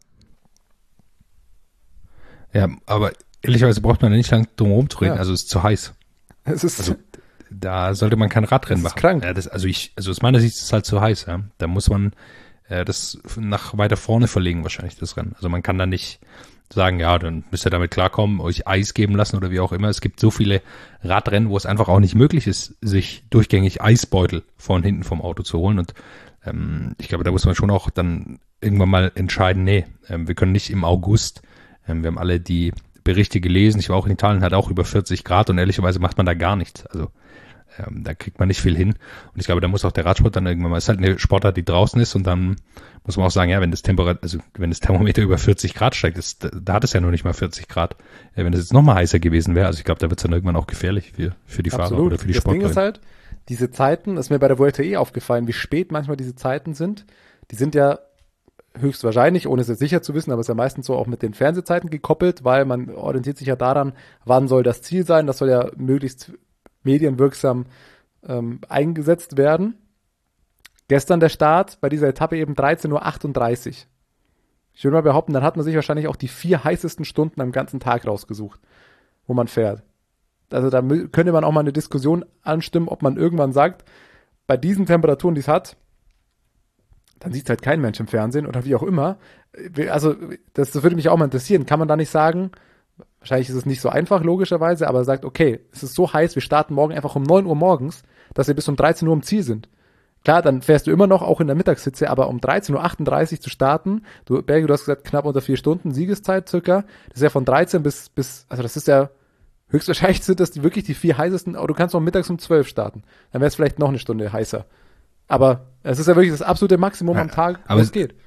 Ja, aber ehrlicherweise braucht man da nicht lange drum herum zu reden. Ja. Also es ist zu heiß. Es ist, Also da sollte man kein Radrennen Das ist machen. krank. Ja, das, also ich, also aus meiner Sicht ist es halt zu heiß. Ja. Da muss man äh, das nach weiter vorne verlegen wahrscheinlich, das Rennen. Also man kann da nicht sagen, ja, dann müsst ihr damit klarkommen, euch Eis geben lassen oder wie auch immer. Es gibt so viele Radrennen, wo es einfach auch nicht möglich ist, sich durchgängig Eisbeutel von hinten vom Auto zu holen. Und ähm, ich glaube, da muss man schon auch dann irgendwann mal entscheiden, nee, ähm, wir können nicht im August, ähm, wir haben alle die Berichte gelesen, ich war auch in Italien, hat auch über vierzig Grad und ehrlicherweise macht man da gar nichts. Also ähm, da kriegt man nicht viel hin. Und ich glaube, da muss auch der Radsport dann irgendwann mal, es ist halt eine Sportart, die draußen ist und dann muss man auch sagen, ja, wenn das Temperat, also wenn das Thermometer über vierzig Grad steigt, das, da, da hat es ja noch nicht mal vierzig Grad. Ja, wenn das jetzt noch mal heißer gewesen wäre, also ich glaube, da wird es dann irgendwann auch gefährlich für, für die absolut. Fahrer oder für die das Sportler. Ding ist halt, diese Zeiten, ist mir bei der Vuelta eh aufgefallen, wie spät manchmal diese Zeiten sind. Die sind ja höchstwahrscheinlich, ohne es jetzt sicher zu wissen, aber es ist ja meistens so auch mit den Fernsehzeiten gekoppelt, weil man orientiert sich ja daran, wann soll das Ziel sein. Das soll ja möglichst medienwirksam ähm, eingesetzt werden. Gestern der Start bei dieser Etappe eben dreizehn Uhr achtunddreißig. Ich würde mal behaupten, dann hat man sich wahrscheinlich auch die vier heißesten Stunden am ganzen Tag rausgesucht, wo man fährt. Also da könnte man auch mal eine Diskussion anstimmen, ob man irgendwann sagt, bei diesen Temperaturen, die es hat, dann sieht es halt kein Mensch im Fernsehen oder wie auch immer. Also das, das würde mich auch mal interessieren. Kann man da nicht sagen, wahrscheinlich ist es nicht so einfach, logischerweise, aber sagt, okay, es ist so heiß, wir starten morgen einfach um neun Uhr morgens, dass wir bis um dreizehn Uhr im Ziel sind. Klar, dann fährst du immer noch auch in der Mittagshitze, aber um dreizehn Uhr achtunddreißig zu starten, du, Berge, du hast gesagt, knapp unter vier Stunden Siegeszeit circa, das ist ja von dreizehn bis, bis, also das ist ja, höchstwahrscheinlich sind das die, wirklich die vier heißesten, aber du kannst auch mittags um zwölf starten. Dann wäre es vielleicht noch eine Stunde heißer. Aber es ist ja wirklich das absolute Maximum ja, am Tag, wo es geht.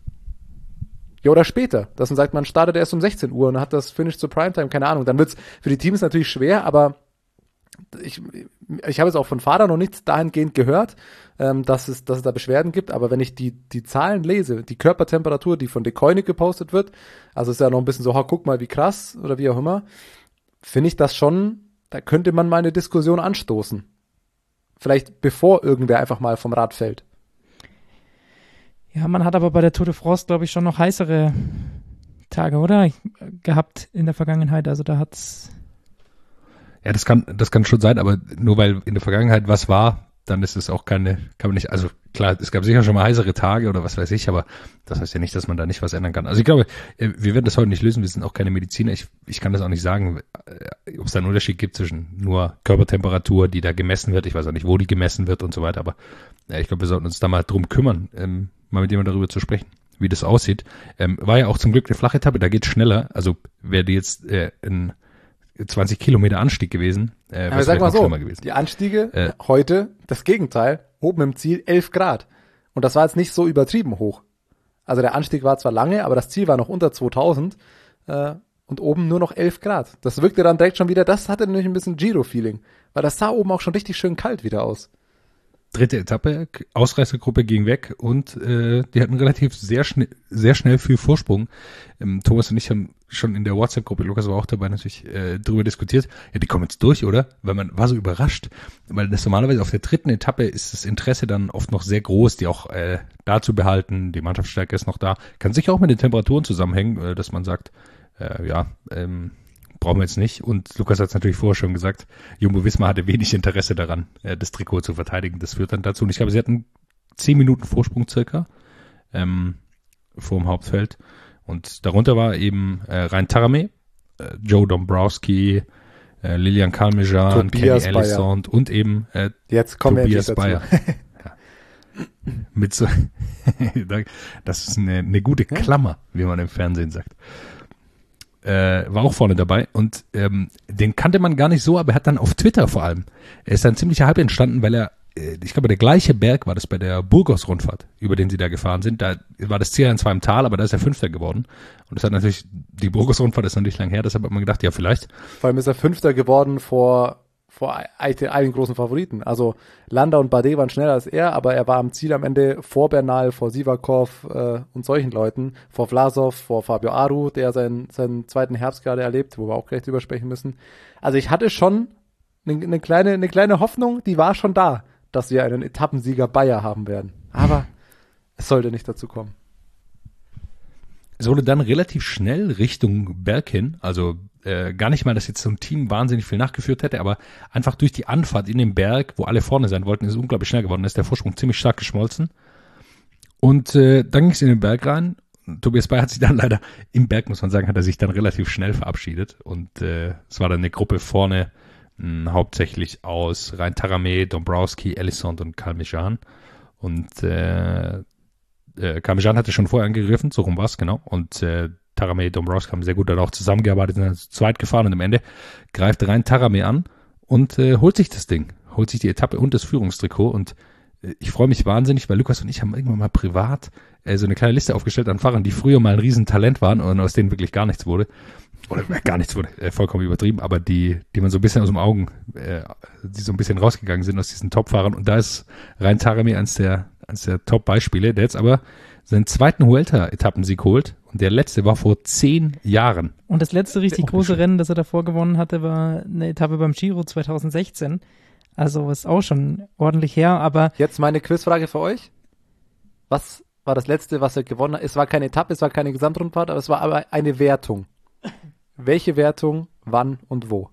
Ja, oder später, dass man sagt, man startet erst um sechzehn Uhr und hat das Finish zur Primetime, keine Ahnung. Dann wird's für die Teams natürlich schwer, aber ich, ich habe jetzt auch von Fahrern noch nichts dahingehend gehört, ähm, dass es, dass es da Beschwerden gibt, aber wenn ich die, die Zahlen lese, die Körpertemperatur, die von Deceuninck gepostet wird, also ist ja noch ein bisschen so, ha, guck mal, wie krass oder wie auch immer, finde ich das schon, da könnte man mal eine Diskussion anstoßen. Vielleicht bevor irgendwer einfach mal vom Rad fällt. Ja, man hat aber bei der Tour de France, glaube ich, schon noch heißere Tage, oder? Gehabt in der Vergangenheit, also da hat's. Ja, das kann, das kann schon sein, aber nur weil in der Vergangenheit was war, dann ist es auch keine, kann man nicht, also klar, es gab sicher schon mal heißere Tage oder was weiß ich, aber das heißt ja nicht, dass man da nicht was ändern kann. Also ich glaube, wir werden das heute nicht lösen, wir sind auch keine Mediziner, ich, ich kann das auch nicht sagen, ob es da einen Unterschied gibt zwischen nur Körpertemperatur, die da gemessen wird, ich weiß auch nicht, wo die gemessen wird und so weiter, aber ja, ich glaube, wir sollten uns da mal drum kümmern, ähm, mal mit jemandem darüber zu sprechen, wie das aussieht. Ähm, war ja auch zum Glück eine flache Etappe, da geht's schneller, also wäre die jetzt äh, ein zwanzig Kilometer Anstieg gewesen. Äh, Aber sag mal so, die Anstiege äh, heute, das Gegenteil, oben im Ziel elf Grad. Und das war jetzt nicht so übertrieben hoch. Also der Anstieg war zwar lange, aber das Ziel war noch unter zweitausend äh, und oben nur noch elf Grad. Das wirkte dann direkt schon wieder, das hatte nämlich ein bisschen Giro-Feeling, weil das sah oben auch schon richtig schön kalt wieder aus. Dritte Etappe, Ausreißergruppe ging weg und äh, die hatten relativ sehr schnell, sehr schnell viel Vorsprung. Ähm, Thomas und ich haben schon in der WhatsApp-Gruppe, Lukas war auch dabei, natürlich äh, drüber diskutiert. Ja, die kommen jetzt durch, oder? Weil man war so überrascht, weil das normalerweise auf der dritten Etappe ist das Interesse dann oft noch sehr groß, die auch äh, da zu behalten. Die Mannschaftsstärke ist noch da. Kann sicher auch mit den Temperaturen zusammenhängen, äh, dass man sagt, äh, ja, ähm, brauchen wir jetzt nicht. Und Lukas hat es natürlich vorher schon gesagt, Jumbo-Visma hatte wenig Interesse daran, das Trikot zu verteidigen. Das führt dann dazu. Und ich glaube, sie hatten zehn Minuten Vorsprung circa ähm, vor dem Hauptfeld. Und darunter war eben äh, Rein Taramé, äh, Joe Dombrowski, äh, Lilian Calmejean, Kenny Elissonde und eben äh, Jetzt kommen Tobias Bayer. Ja. Mit so das ist eine, eine gute Klammer, wie man im Fernsehen sagt. Äh, war auch vorne dabei und ähm, den kannte man gar nicht so, aber er hat dann auf Twitter vor allem, er ist dann ziemlicher Hype entstanden, weil er, äh, ich glaube der gleiche Berg war das bei der Burgos-Rundfahrt, über den sie da gefahren sind, da war das Ziel zwar im Tal, aber da ist er Fünfter geworden und das hat natürlich, die Burgos-Rundfahrt ist noch nicht lang her, deshalb hat man gedacht, ja vielleicht. Vor allem ist er Fünfter geworden vor vor allen großen Favoriten. Also Landa und Bardet waren schneller als er, aber er war am Ziel am Ende vor Bernal, vor Sivakov äh, und solchen Leuten, vor Vlasov, vor Fabio Aru, der seinen, seinen zweiten Herbst gerade erlebt, wo wir auch gleich drüber sprechen müssen. Also ich hatte schon eine, eine kleine, eine kleine Hoffnung, die war schon da, dass wir einen Etappensieger Bayer haben werden. Aber es sollte nicht dazu kommen. Es wurde dann relativ schnell Richtung Berg hin, also äh, gar nicht mal, dass jetzt so ein Team wahnsinnig viel nachgeführt hätte, aber einfach durch die Anfahrt in den Berg, wo alle vorne sein wollten, ist es unglaublich schnell geworden, ist der Vorsprung ziemlich stark geschmolzen. Und äh, dann ging es in den Berg rein. Tobias Bayer hat sich dann leider im Berg, muss man sagen, hat er sich dann relativ schnell verabschiedet. Und äh, es war dann eine Gruppe vorne, mh, hauptsächlich aus Rein Taramé, Dombrowski, Elissonde und Calmejean. Und äh, äh, Calmejean hatte schon vorher angegriffen, so rum war es, genau. Und äh, Taramé, Dombrowski haben sehr gut dann auch zusammengearbeitet, sind zu zweit gefahren und am Ende greift Rein Taramé an und äh, holt sich das Ding, holt sich die Etappe und das Führungstrikot und äh, ich freue mich wahnsinnig, weil Lukas und ich haben irgendwann mal privat äh, so eine kleine Liste aufgestellt an Fahrern, die früher mal ein Riesentalent waren und aus denen wirklich gar nichts wurde. Oder äh, gar nichts wurde, äh, vollkommen übertrieben, aber die, die man so ein bisschen aus dem Augen, äh, die so ein bisschen rausgegangen sind aus diesen Top-Fahrern und da ist Rein Taramé eines der, eines der Top-Beispiele, der jetzt aber seinen zweiten Vuelta-Etappensieg holt und der letzte war vor zehn Jahren. Und das letzte richtig große Rennen, das er davor gewonnen hatte, war eine Etappe beim Giro zwanzig sechzehn. Also ist auch schon ordentlich her, aber Jetzt meine Quizfrage für euch. Was war das letzte, was er gewonnen hat? Es war keine Etappe, es war keine Gesamtrundfahrt, aber es war aber eine Wertung. Welche Wertung, wann und wo?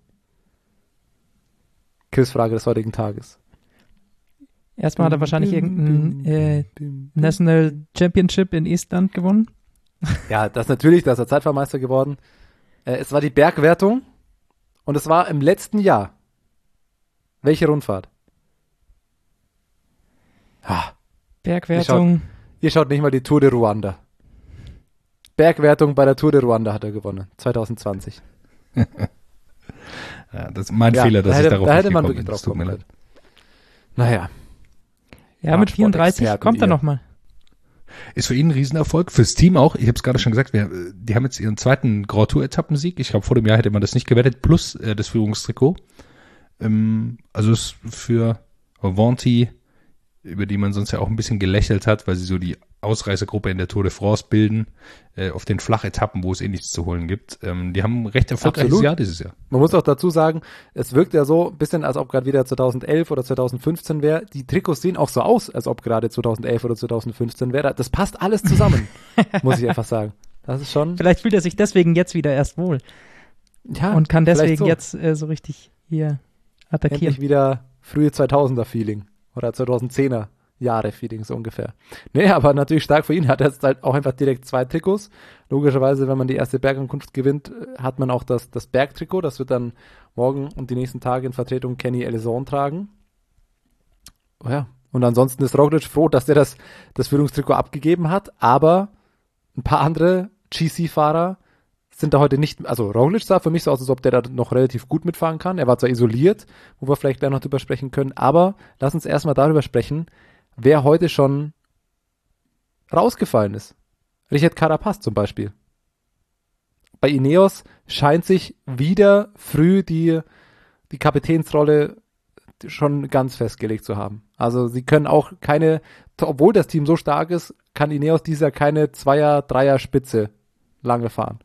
Quizfrage des heutigen Tages. erstmal hat er wahrscheinlich irgendein äh, National Championship in Estland gewonnen. Ja, das natürlich, da ist er Zeitfahrmeister geworden. Äh, es war die Bergwertung und es war im letzten Jahr. Welche Rundfahrt? Ah, Bergwertung. ihr schaut nicht mal die Tour de Ruanda. Bergwertung bei der Tour de Ruanda hat er gewonnen, zwanzig zwanzig. Ja, das ist mein Ja, Fehler, dass da ich hätte, darauf da nicht hätte man gekommen wirklich bin. drauf Es tut mir kommen leid. können. Naja, Ja, mit vierunddreißig Radsport-Experten kommt er ihr. nochmal. Ist für ihn ein Riesenerfolg, fürs Team auch. Ich habe es gerade schon gesagt, wir, die haben jetzt ihren zweiten Grand Tour Etappensieg. Ich glaube, vor dem Jahr hätte man das nicht gewettet, plus äh, das Führungstrikot. Ähm, also ist für Avanti, über die man sonst ja auch ein bisschen gelächelt hat, weil sie so die Ausreißergruppe in der Tour de France bilden, äh, auf den Flachetappen, wo es eh nichts zu holen gibt. Ähm, die haben ein recht erfolgreiches Absolut. Jahr dieses Jahr. Man muss auch dazu sagen, es wirkt ja so ein bisschen, als ob gerade wieder zweitausendelf oder zweitausendfünfzehn wäre. Die Trikots sehen auch so aus, als ob gerade zweitausendelf oder zweitausendfünfzehn wäre. Das passt alles zusammen, muss ich einfach sagen. Das ist schon, Vielleicht fühlt er sich deswegen jetzt wieder erst wohl ja, und kann vielleicht deswegen so. jetzt äh, so richtig hier attackieren. Endlich wieder frühe zweitausender-Feeling oder zweitausendzehner Jahre-Feeling so ungefähr. Nee, aber natürlich stark für ihn. Hat er jetzt halt auch einfach direkt zwei Trikots. Logischerweise, wenn man die erste Bergankunft gewinnt, hat man auch das, das Bergtrikot. Das wird dann morgen und die nächsten Tage in Vertretung Kenny Elissonde tragen. Oh ja. Und ansonsten ist Roglic froh, dass der das, das Führungstrikot abgegeben hat. Aber ein paar andere G C-Fahrer sind da heute nicht, also Roglic sah für mich so aus, als ob der da noch relativ gut mitfahren kann. Er war zwar isoliert, wo wir vielleicht gleich noch drüber sprechen können, aber lass uns erstmal darüber sprechen, wer heute schon rausgefallen ist. Richard Carapaz zum Beispiel. Bei Ineos scheint sich wieder früh die, die Kapitänsrolle schon ganz festgelegt zu haben. Also sie können auch keine, obwohl das Team so stark ist, kann Ineos dieses Jahr keine Zweier-, Dreier-Spitze lange fahren.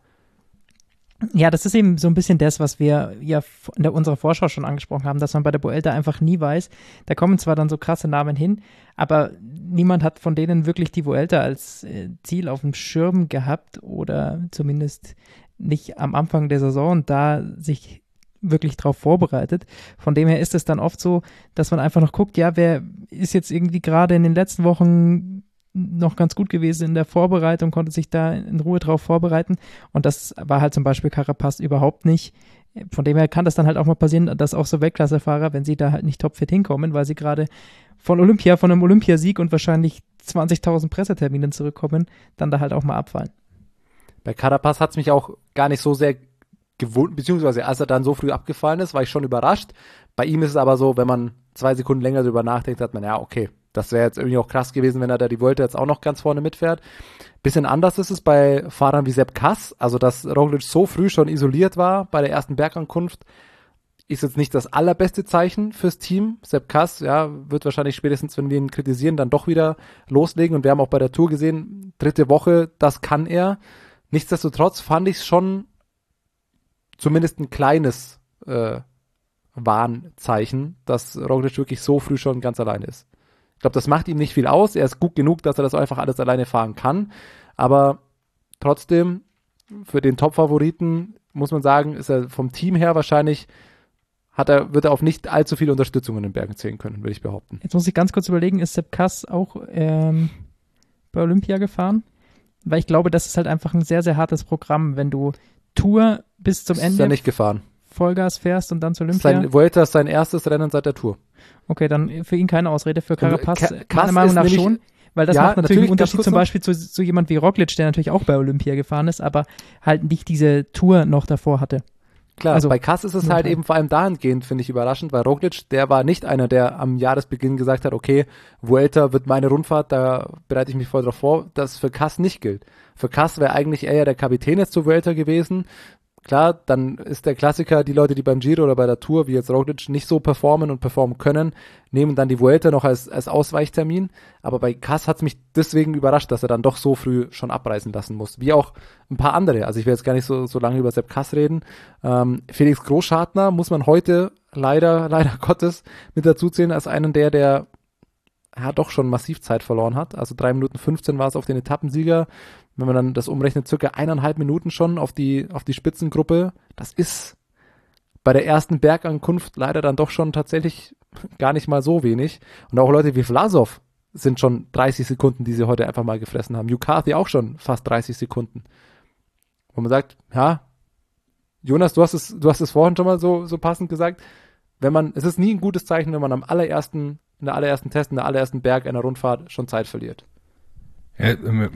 Ja, das ist eben so ein bisschen das, was wir ja in der, unserer Vorschau schon angesprochen haben, dass man bei der Vuelta einfach nie weiß. Da kommen zwar dann so krasse Namen hin, aber niemand hat von denen wirklich die Vuelta als äh, Ziel auf dem Schirm gehabt oder zumindest nicht am Anfang der Saison und da sich wirklich drauf vorbereitet. Von dem her ist es dann oft so, dass man einfach noch guckt, ja, wer ist jetzt irgendwie gerade in den letzten Wochen noch ganz gut gewesen in der Vorbereitung, konnte sich da in Ruhe drauf vorbereiten und das war halt zum Beispiel Carapaz überhaupt nicht. Von dem her kann das dann halt auch mal passieren, dass auch so Weltklassefahrer, wenn sie da halt nicht topfit hinkommen, weil sie gerade von Olympia, von einem Olympiasieg und wahrscheinlich zwanzigtausend Presseterminen zurückkommen, dann da halt auch mal abfallen. Bei Carapaz hat es mich auch gar nicht so sehr gewundert, beziehungsweise als er dann so früh abgefallen ist, war ich schon überrascht. Bei ihm ist es aber so, wenn man zwei Sekunden länger drüber nachdenkt, hat man, ja, okay, das wäre jetzt irgendwie auch krass gewesen, wenn er da die Vuelta jetzt auch noch ganz vorne mitfährt. Bisschen anders ist es bei Fahrern wie Sepp Kuss, also dass Roglic so früh schon isoliert war bei der ersten Bergankunft, ist jetzt nicht das allerbeste Zeichen fürs Team. Sepp Kuss, ja, wird wahrscheinlich spätestens, wenn wir ihn kritisieren, dann doch wieder loslegen und wir haben auch bei der Tour gesehen, dritte Woche, das kann er. Nichtsdestotrotz fand ich es schon zumindest ein kleines äh, Warnzeichen, dass Roglic wirklich so früh schon ganz alleine ist. Ich glaube, das macht ihm nicht viel aus. Er ist gut genug, dass er das einfach alles alleine fahren kann. Aber trotzdem, für den Top-Favoriten, muss man sagen, ist er vom Team her wahrscheinlich, hat er, wird er auf nicht allzu viele Unterstützung in den Bergen zählen können, würde ich behaupten. Jetzt muss ich ganz kurz überlegen, ist Sepp Kuss auch ähm, bei Olympia gefahren? Weil ich glaube, das ist halt einfach ein sehr, sehr hartes Programm, wenn du Tour bis zum Ist Ende er nicht gefahren. Vollgas fährst und dann zur Olympia. Sein Vuelta ist sein erstes Rennen seit der Tour. Okay, dann für ihn keine Ausrede, für Carapaz Ka- meiner Kuss Meinung ist nach nämlich- schon, weil das Ja, macht natürlich natürlich, einen ganz Unterschied kurz zum noch. Beispiel zu, zu jemand wie Roglic, der natürlich auch bei Olympia gefahren ist, aber halt nicht diese Tour noch davor hatte. Klar, Also, bei Kuss ist es nur halt Teil. eben vor allem dahingehend, finde ich, überraschend, weil Roglic, der war nicht einer, der am Jahresbeginn gesagt hat, okay, Vuelta wird meine Rundfahrt, da bereite ich mich voll drauf vor, das für Kuss nicht gilt. Für Kuss wäre eigentlich eher der Kapitän jetzt zur Vuelta gewesen. Klar, dann ist der Klassiker, die Leute, die beim Giro oder bei der Tour, wie jetzt Roglic, nicht so performen und performen können, nehmen dann die Vuelta noch als, als Ausweichtermin. Aber bei Kuss hat es mich deswegen überrascht, dass er dann doch so früh schon abreisen lassen muss. Wie auch ein paar andere. Also ich will jetzt gar nicht so, so lange über Sepp Kuss reden. Ähm, Felix Großschartner muss man heute leider, leider Gottes mit dazu zählen als einen der, der ja doch schon massiv Zeit verloren hat. Also drei Minuten fünfzehn war es auf den Etappensieger. Wenn man dann das umrechnet, circa eineinhalb Minuten schon auf die, auf die Spitzengruppe. Das ist bei der ersten Bergankunft leider dann doch schon tatsächlich gar nicht mal so wenig. Und auch Leute wie Vlasov sind schon dreißig Sekunden, die sie heute einfach mal gefressen haben. Hugh Carthy auch schon fast dreißig Sekunden. Wo man sagt, ja, Jonas, du hast es, du hast es vorhin schon mal so, so passend gesagt. Wenn man, es ist nie ein gutes Zeichen, wenn man am allerersten, in der allerersten Test, in der allerersten Berg einer Rundfahrt schon Zeit verliert. Ja,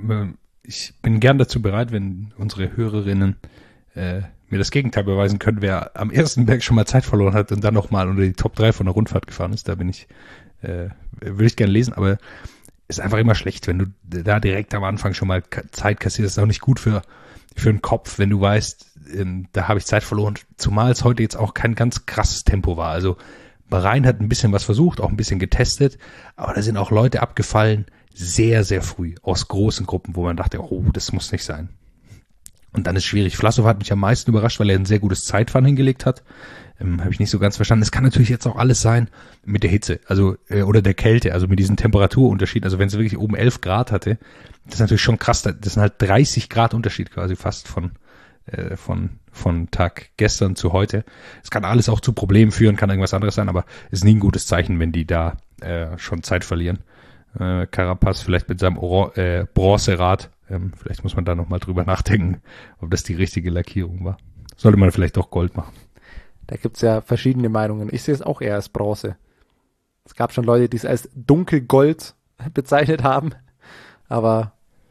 ich bin gern dazu bereit, wenn unsere Hörerinnen äh, mir das Gegenteil beweisen können, wer am ersten Berg schon mal Zeit verloren hat und dann nochmal unter die Top drei von der Rundfahrt gefahren ist. Da bin ich, äh, würde ich gerne lesen, aber ist einfach immer schlecht, wenn du da direkt am Anfang schon mal Zeit kassierst. Das ist auch nicht gut für, für den Kopf, wenn du weißt, ähm, da habe ich Zeit verloren, zumal es heute jetzt auch kein ganz krasses Tempo war. Also Bahrain hat ein bisschen was versucht, auch ein bisschen getestet, aber da sind auch Leute abgefallen, sehr, sehr früh, aus großen Gruppen, wo man dachte, oh, das muss nicht sein. Und dann ist schwierig. Vlasov hat mich am meisten überrascht, weil er ein sehr gutes Zeitfahren hingelegt hat. Ähm, habe ich nicht so ganz verstanden. Es kann natürlich jetzt auch alles sein mit der Hitze, also äh, oder der Kälte, also mit diesen Temperaturunterschieden. Also wenn es wirklich oben elf Grad hatte, das ist natürlich schon krass. Das sind halt dreißig Grad Unterschied quasi fast von äh, von von Tag gestern zu heute. Es kann alles auch zu Problemen führen, kann irgendwas anderes sein, aber es ist nie ein gutes Zeichen, wenn die da äh, schon Zeit verlieren. Äh, Carapaz vielleicht mit seinem Oro- äh, Bronzerad. Ähm, vielleicht muss man da nochmal drüber nachdenken, ob das die richtige Lackierung war. Sollte man vielleicht doch Gold machen. Da gibt's ja verschiedene Meinungen. Ich sehe es auch eher als Bronze. Es gab schon Leute, die es als Dunkelgold bezeichnet haben, aber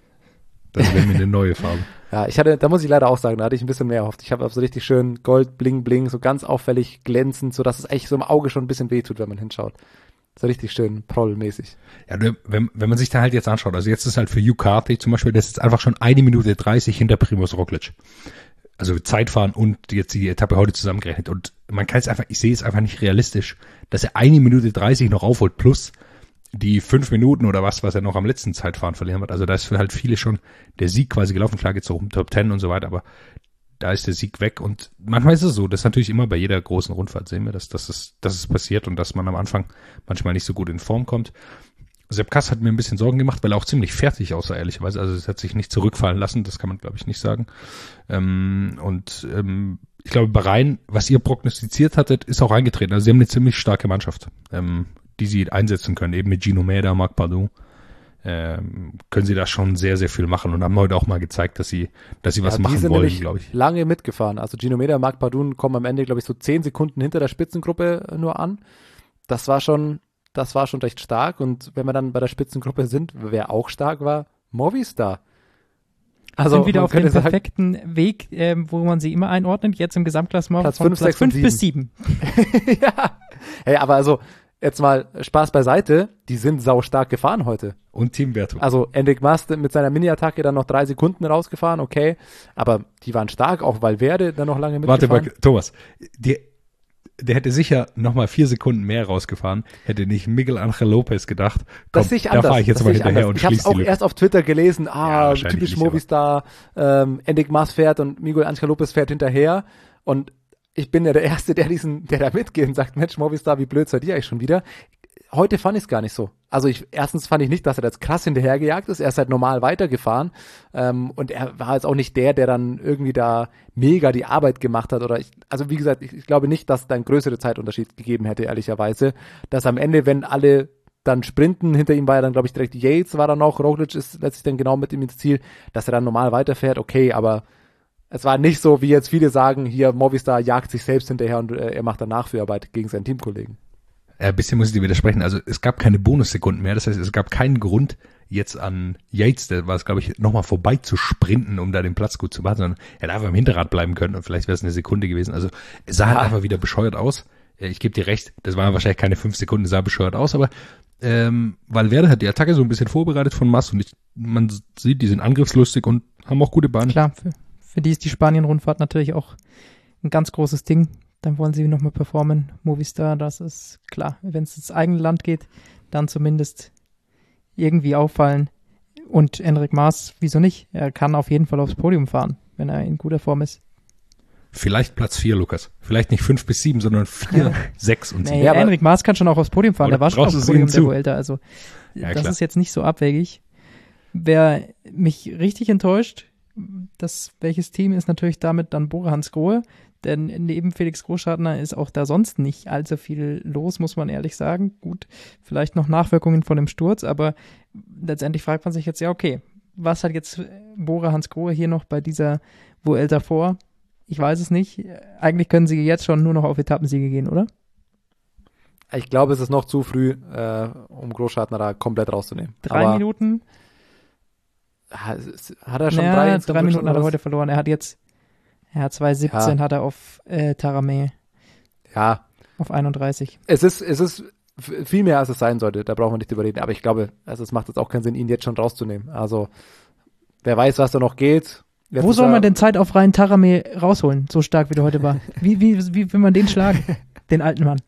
das wäre mir eine neue Farbe. Ja, ich hatte, da muss ich leider auch sagen, da hatte ich ein bisschen mehr erhofft. Ich habe so richtig schön Gold, Bling, Bling, so ganz auffällig glänzend, so dass es echt so im Auge schon ein bisschen wehtut, wenn man hinschaut. So richtig schön prollmäßig. Ja, wenn, wenn man sich da halt jetzt anschaut, also jetzt ist halt für Hugh Carthy zum Beispiel, das ist einfach schon eine Minute dreißig hinter Primož Roglič. Also Zeitfahren und jetzt die Etappe heute zusammengerechnet. Und man kann es einfach, ich sehe es einfach nicht realistisch, dass er eine Minute dreißig noch aufholt, plus die fünf Minuten oder was, was er noch am letzten Zeitfahren verlieren wird. Also da ist für halt viele schon der Sieg quasi gelaufen. Klar geht's auch um Top Ten und so weiter, aber da ist der Sieg weg. Und manchmal ist es so, das ist natürlich immer bei jeder großen Rundfahrt, sehen wir, dass, dass, es, dass es passiert und dass man am Anfang manchmal nicht so gut in Form kommt. Sepp Kuss hat mir ein bisschen Sorgen gemacht, weil er auch ziemlich fertig aussah, ehrlicherweise. Also es hat sich nicht zurückfallen lassen, das kann man, glaube ich, nicht sagen. Ähm, und ähm, ich glaube, Bahrain, was ihr prognostiziert hattet, ist auch eingetreten. Also sie haben eine ziemlich starke Mannschaft, ähm, die sie einsetzen können. Eben mit Gino Mäder, Marc Pardon. Ähm, können sie da schon sehr, sehr viel machen und haben heute auch mal gezeigt, dass sie, dass sie ja, was machen wollen, glaube ich. Lange mitgefahren. Also Gino Mäder, Marc Pardon kommen am Ende, glaube ich, so zehn Sekunden hinter der Spitzengruppe nur an. Das war schon, das war schon recht stark. Und wenn wir dann bei der Spitzengruppe sind, wer auch stark war, Movistar. Also sind wieder auf dem perfekten Weg, äh, wo man sie immer einordnet, jetzt im Gesamtklassement Platz von fünf, Platz fünf bis sieben. Ja, hey, aber also jetzt mal Spaß beiseite, die sind sau stark gefahren heute. Und Teamwertung. Also Enric Mas mit seiner Mini-Attacke dann noch drei Sekunden rausgefahren, okay, aber die waren stark, auch Valverde dann noch lange mitgefahren. Warte mal, Thomas, der, der hätte sicher noch mal vier Sekunden mehr rausgefahren, hätte nicht Miguel Angel Lopez gedacht, komm, das sehe ich anders, da fahre ich jetzt mal hinterher und schließe die Lücke. Ich habe auch erst auf Twitter gelesen, ah, ja, typisch Movistar, ähm, Enric Mas fährt und Miguel Angel Lopez fährt hinterher und ich bin ja der Erste, der diesen, der da mitgeht und sagt, Mensch, Movistar, wie blöd seid ihr eigentlich schon wieder? Heute fand ich es gar nicht so. Also ich, erstens fand ich nicht, dass er jetzt krass hinterhergejagt ist. Er ist halt normal weitergefahren. Ähm, und er war jetzt auch nicht der, der dann irgendwie da mega die Arbeit gemacht hat. Oder ich, also wie gesagt, ich, ich glaube nicht, dass es da einen größeren Zeitunterschied gegeben hätte, ehrlicherweise. Dass am Ende, wenn alle dann sprinten, hinter ihm war ja dann, glaube ich, direkt Yates war da noch. Roglic ist letztlich dann genau mit ihm ins Ziel, dass er dann normal weiterfährt. Okay, aber es war nicht so, wie jetzt viele sagen, hier Movistar jagt sich selbst hinterher und äh, er macht dann Nachführarbeit gegen seinen Teamkollegen. Ja, ein bisschen muss ich dir widersprechen. Also es gab keine Bonussekunden mehr. Das heißt, es gab keinen Grund, jetzt an Yates, der war es, glaube ich, nochmal vorbei zu sprinten, um da den Platz gut zu machen, sondern er hätte einfach im Hinterrad bleiben können und vielleicht wäre es eine Sekunde gewesen. Also es sah halt ja. einfach wieder bescheuert aus. Ich gebe dir recht, das waren wahrscheinlich keine fünf Sekunden, es sah bescheuert aus, aber ähm, Valverde hat die Attacke so ein bisschen vorbereitet von Mas und ich, man sieht, die sind angriffslustig und haben auch gute Bahnen. Klar, für, für die ist die Spanien-Rundfahrt natürlich auch ein ganz großes Ding. Dann wollen sie nochmal performen. Movistar, das ist klar. Wenn es ins eigene Land geht, dann zumindest irgendwie auffallen. Und Enric Mas, wieso nicht? Er kann auf jeden Fall aufs Podium fahren, wenn er in guter Form ist. Vielleicht Platz vier, Lukas. Vielleicht nicht fünf bis sieben, sondern vier, sechs und sieben. Nee, ja, Enric Maas kann schon auch aufs Podium fahren. Der war schon aufs Podium der Vuelta. Also ja, das klar. ist jetzt nicht so abwegig. Wer mich richtig enttäuscht, das welches Team ist natürlich damit dann Bora Hansgrohe. Denn neben Felix Großschartner ist auch da sonst nicht allzu viel los, muss man ehrlich sagen. Gut, vielleicht noch Nachwirkungen von dem Sturz, aber letztendlich fragt man sich jetzt, ja okay, was hat jetzt Bora Hansgrohe hier noch bei dieser Vuelta vor? Ich weiß es nicht. Eigentlich können sie jetzt schon nur noch auf Etappensiege gehen, oder? Ich glaube, es ist noch zu früh, äh, um Großschartner da komplett rauszunehmen. Drei aber Minuten? Hat er schon naja, drei? Drei Minuten hat er heute verloren. Er hat jetzt Ja, zwei siebzehn ja. hat er auf äh, Taramé. Ja. Auf einunddreißig. Es ist, es ist viel mehr, als es sein sollte. Da brauchen wir nicht drüber reden. Aber ich glaube, also es macht jetzt auch keinen Sinn, ihn jetzt schon rauszunehmen. Also, wer weiß, was da noch geht. Jetzt Wo soll er, man denn Zeit auf rein Taramé rausholen, so stark wie der heute war? Wie, wie, wie will man den schlagen, den alten Mann?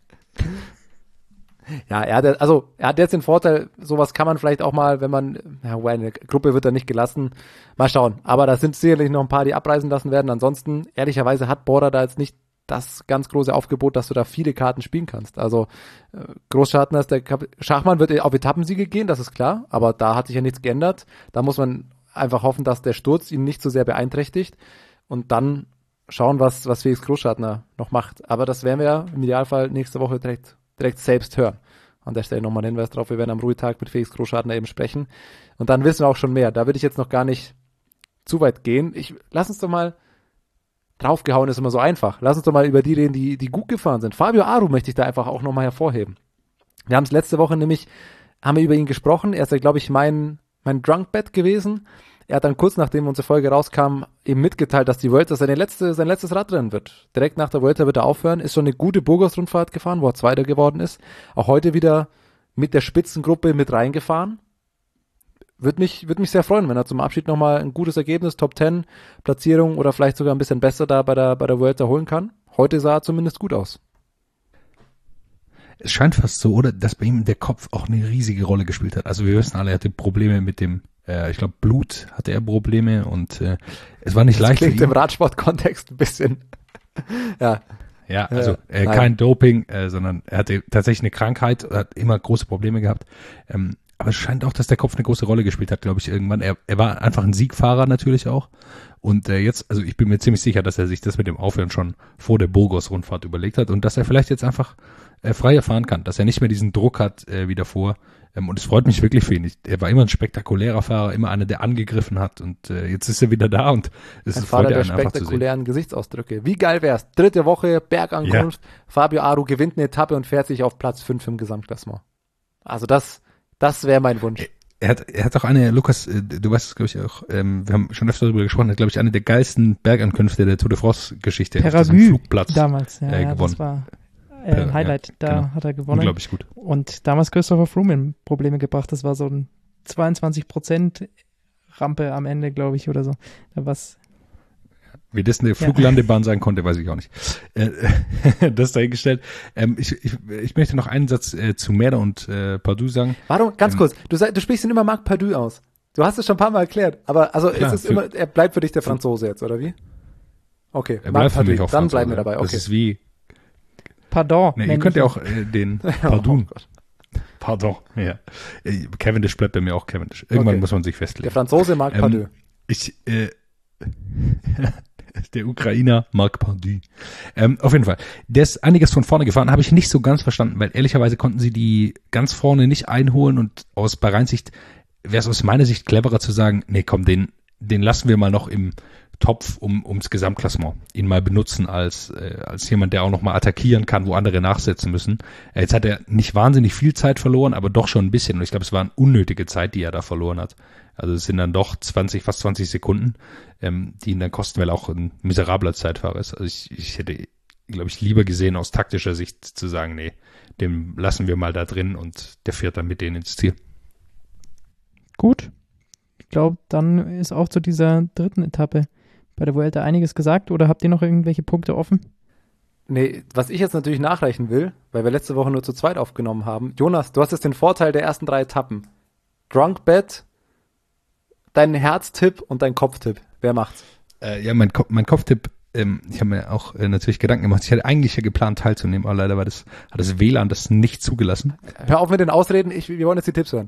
Ja, er hat, also, er hat jetzt den Vorteil, sowas kann man vielleicht auch mal, wenn man, ja, eine Gruppe wird er nicht gelassen, mal schauen. Aber da sind sicherlich noch ein paar, die abreisen lassen werden. Ansonsten, ehrlicherweise hat Bora da jetzt nicht das ganz große Aufgebot, dass du da viele Karten spielen kannst. Also, äh, Großschartner ist der Kap- Schachmann wird auf Etappensiege gehen, das ist klar, aber da hat sich ja nichts geändert. Da muss man einfach hoffen, dass der Sturz ihn nicht so sehr beeinträchtigt und dann schauen, was, was Felix Großschartner noch macht. Aber das werden wir ja im Idealfall nächste Woche direkt direkt selbst hören. An der Stelle nochmal ein Hinweis drauf, wir werden am Ruhetag mit Felix Großschartner eben sprechen. Und dann wissen wir auch schon mehr. Da würde ich jetzt noch gar nicht zu weit gehen. Ich, lass uns doch mal, draufgehauen ist immer so einfach, lass uns doch mal über die reden, die, die gut gefahren sind. Fabio Aru möchte ich da einfach auch nochmal hervorheben. Wir haben es letzte Woche nämlich, haben wir über ihn gesprochen. Er ist ja, glaube ich, mein, mein Drunkbet gewesen. Er hat dann kurz nachdem unsere Folge rauskam, eben mitgeteilt, dass die Vuelta seine letzte, sein letztes Radrennen wird. Direkt nach der Vuelta wird er aufhören, ist schon eine gute Burgos-Rundfahrt gefahren, wo er Zweiter geworden ist. Auch heute wieder mit der Spitzengruppe mit reingefahren. Würde mich, würde mich sehr freuen, wenn er zum Abschied nochmal ein gutes Ergebnis, Top Ten Platzierung oder vielleicht sogar ein bisschen besser da bei der, bei der Vuelta holen kann. Heute sah er zumindest gut aus. Es scheint fast so, oder, dass bei ihm der Kopf auch eine riesige Rolle gespielt hat. Also wir wissen alle, er hatte Probleme mit dem, äh, ich glaube Blut hatte er Probleme und äh, es war nicht das leicht für ihn. Klingt im Radsport-Kontext ein bisschen, ja. Ja, also äh, äh, kein Doping, äh, sondern er hatte tatsächlich eine Krankheit, hat immer große Probleme gehabt. Ähm, aber es scheint auch, dass der Kopf eine große Rolle gespielt hat, glaube ich, irgendwann. Er, er war einfach ein Siegfahrer natürlich auch. Und äh, jetzt, also ich bin mir ziemlich sicher, dass er sich das mit dem Aufhören schon vor der Burgos-Rundfahrt überlegt hat und dass er vielleicht jetzt einfach äh, freier fahren kann, dass er nicht mehr diesen Druck hat äh, wie davor. Ähm, und es freut mich wirklich für ihn. Ich, er war immer ein spektakulärer Fahrer, immer einer, der angegriffen hat und äh, jetzt ist er wieder da und es Ein freut Fahrer der einen einfach zu sehen. spektakulären Gesichtsausdrücke. Wie geil wär's? Dritte Woche, Bergankunft, ja. Fabio Aru gewinnt eine Etappe und fährt sich auf Platz fünf im Gesamtklassement. Also das, das wäre mein Wunsch. Er hat, er hat auch eine, Lukas, du weißt es, glaube ich, auch, ähm, wir haben schon öfter darüber gesprochen, er hat, glaube ich, eine der geilsten Bergankünfte der Tour de France-Geschichte auf diesem Flugplatz damals, ja, äh, ja, gewonnen. Das war äh, ein Highlight, ja, da genau. hat er gewonnen. Unglaublich gut. Und damals Christopher Froome in Probleme gebracht, das war so ein zweiundzwanzig Prozent Rampe am Ende, glaube ich, oder so. Da war's. Wie das eine Fluglandebahn sein konnte, weiß ich auch nicht. Äh, das dahingestellt. Ähm, ich, ich, ich möchte noch einen Satz äh, zu Merda und äh, Pardoux sagen. Warum, ganz ähm, kurz, du, sag, du sprichst ihn immer Marc Pardoux aus. Du hast es schon ein paar Mal erklärt, aber also Klar, ist es für, immer, er bleibt für dich der Franzose jetzt, oder wie? Okay, er bleibt für mich auch dann Franzose. bleiben wir dabei, okay. Das ist wie, Pardon. ne, ihr könnt ja auch äh, den Pardon. Oh Pardon, ja. Äh, Cavendish bleibt bei mir auch Cavendish. Irgendwann Okay. muss man sich festlegen. Der Franzose Marc Ähm, Pardoux. Ich, äh, der Ukrainer Marc Pardoux. Ähm, auf jeden Fall. Der ist einiges von vorne gefahren, habe ich nicht so ganz verstanden, weil ehrlicherweise konnten sie die ganz vorne nicht einholen und aus Bahrain-Sicht wäre es aus meiner Sicht cleverer zu sagen, nee, komm, den, den lassen wir mal noch im Topf um, ums Gesamtklassement. Ihn mal benutzen als, äh, als jemand, der auch noch mal attackieren kann, wo andere nachsetzen müssen. Äh, jetzt hat er nicht wahnsinnig viel Zeit verloren, aber doch schon ein bisschen. Und ich glaube, es war eine unnötige Zeit, die er da verloren hat. Also es sind dann doch zwanzig, fast zwanzig Sekunden, ähm, die ihn dann kosten, weil er auch ein miserabler Zeitfahrer ist. Also ich, ich hätte, glaube ich, lieber gesehen, aus taktischer Sicht zu sagen, nee, dem lassen wir mal da drin und der fährt dann mit denen ins Ziel. Gut. Ich glaube, dann ist auch zu dieser dritten Etappe bei der Vuelta einiges gesagt, oder habt ihr noch irgendwelche Punkte offen? Nee, was ich jetzt natürlich nachreichen will, weil wir letzte Woche nur zu zweit aufgenommen haben. Jonas, du hast jetzt den Vorteil der ersten drei Etappen. Drunk Bet, dein Herztipp und dein Kopftipp. Wer macht's? Äh, ja, mein, Ko- mein Kopftipp ähm, ich habe mir auch äh, natürlich Gedanken gemacht. Ich hatte eigentlich ja geplant teilzunehmen, aber leider war das, hat das W L A N das nicht zugelassen. Hör auf mit den Ausreden, ich, wir wollen jetzt die Tipps hören.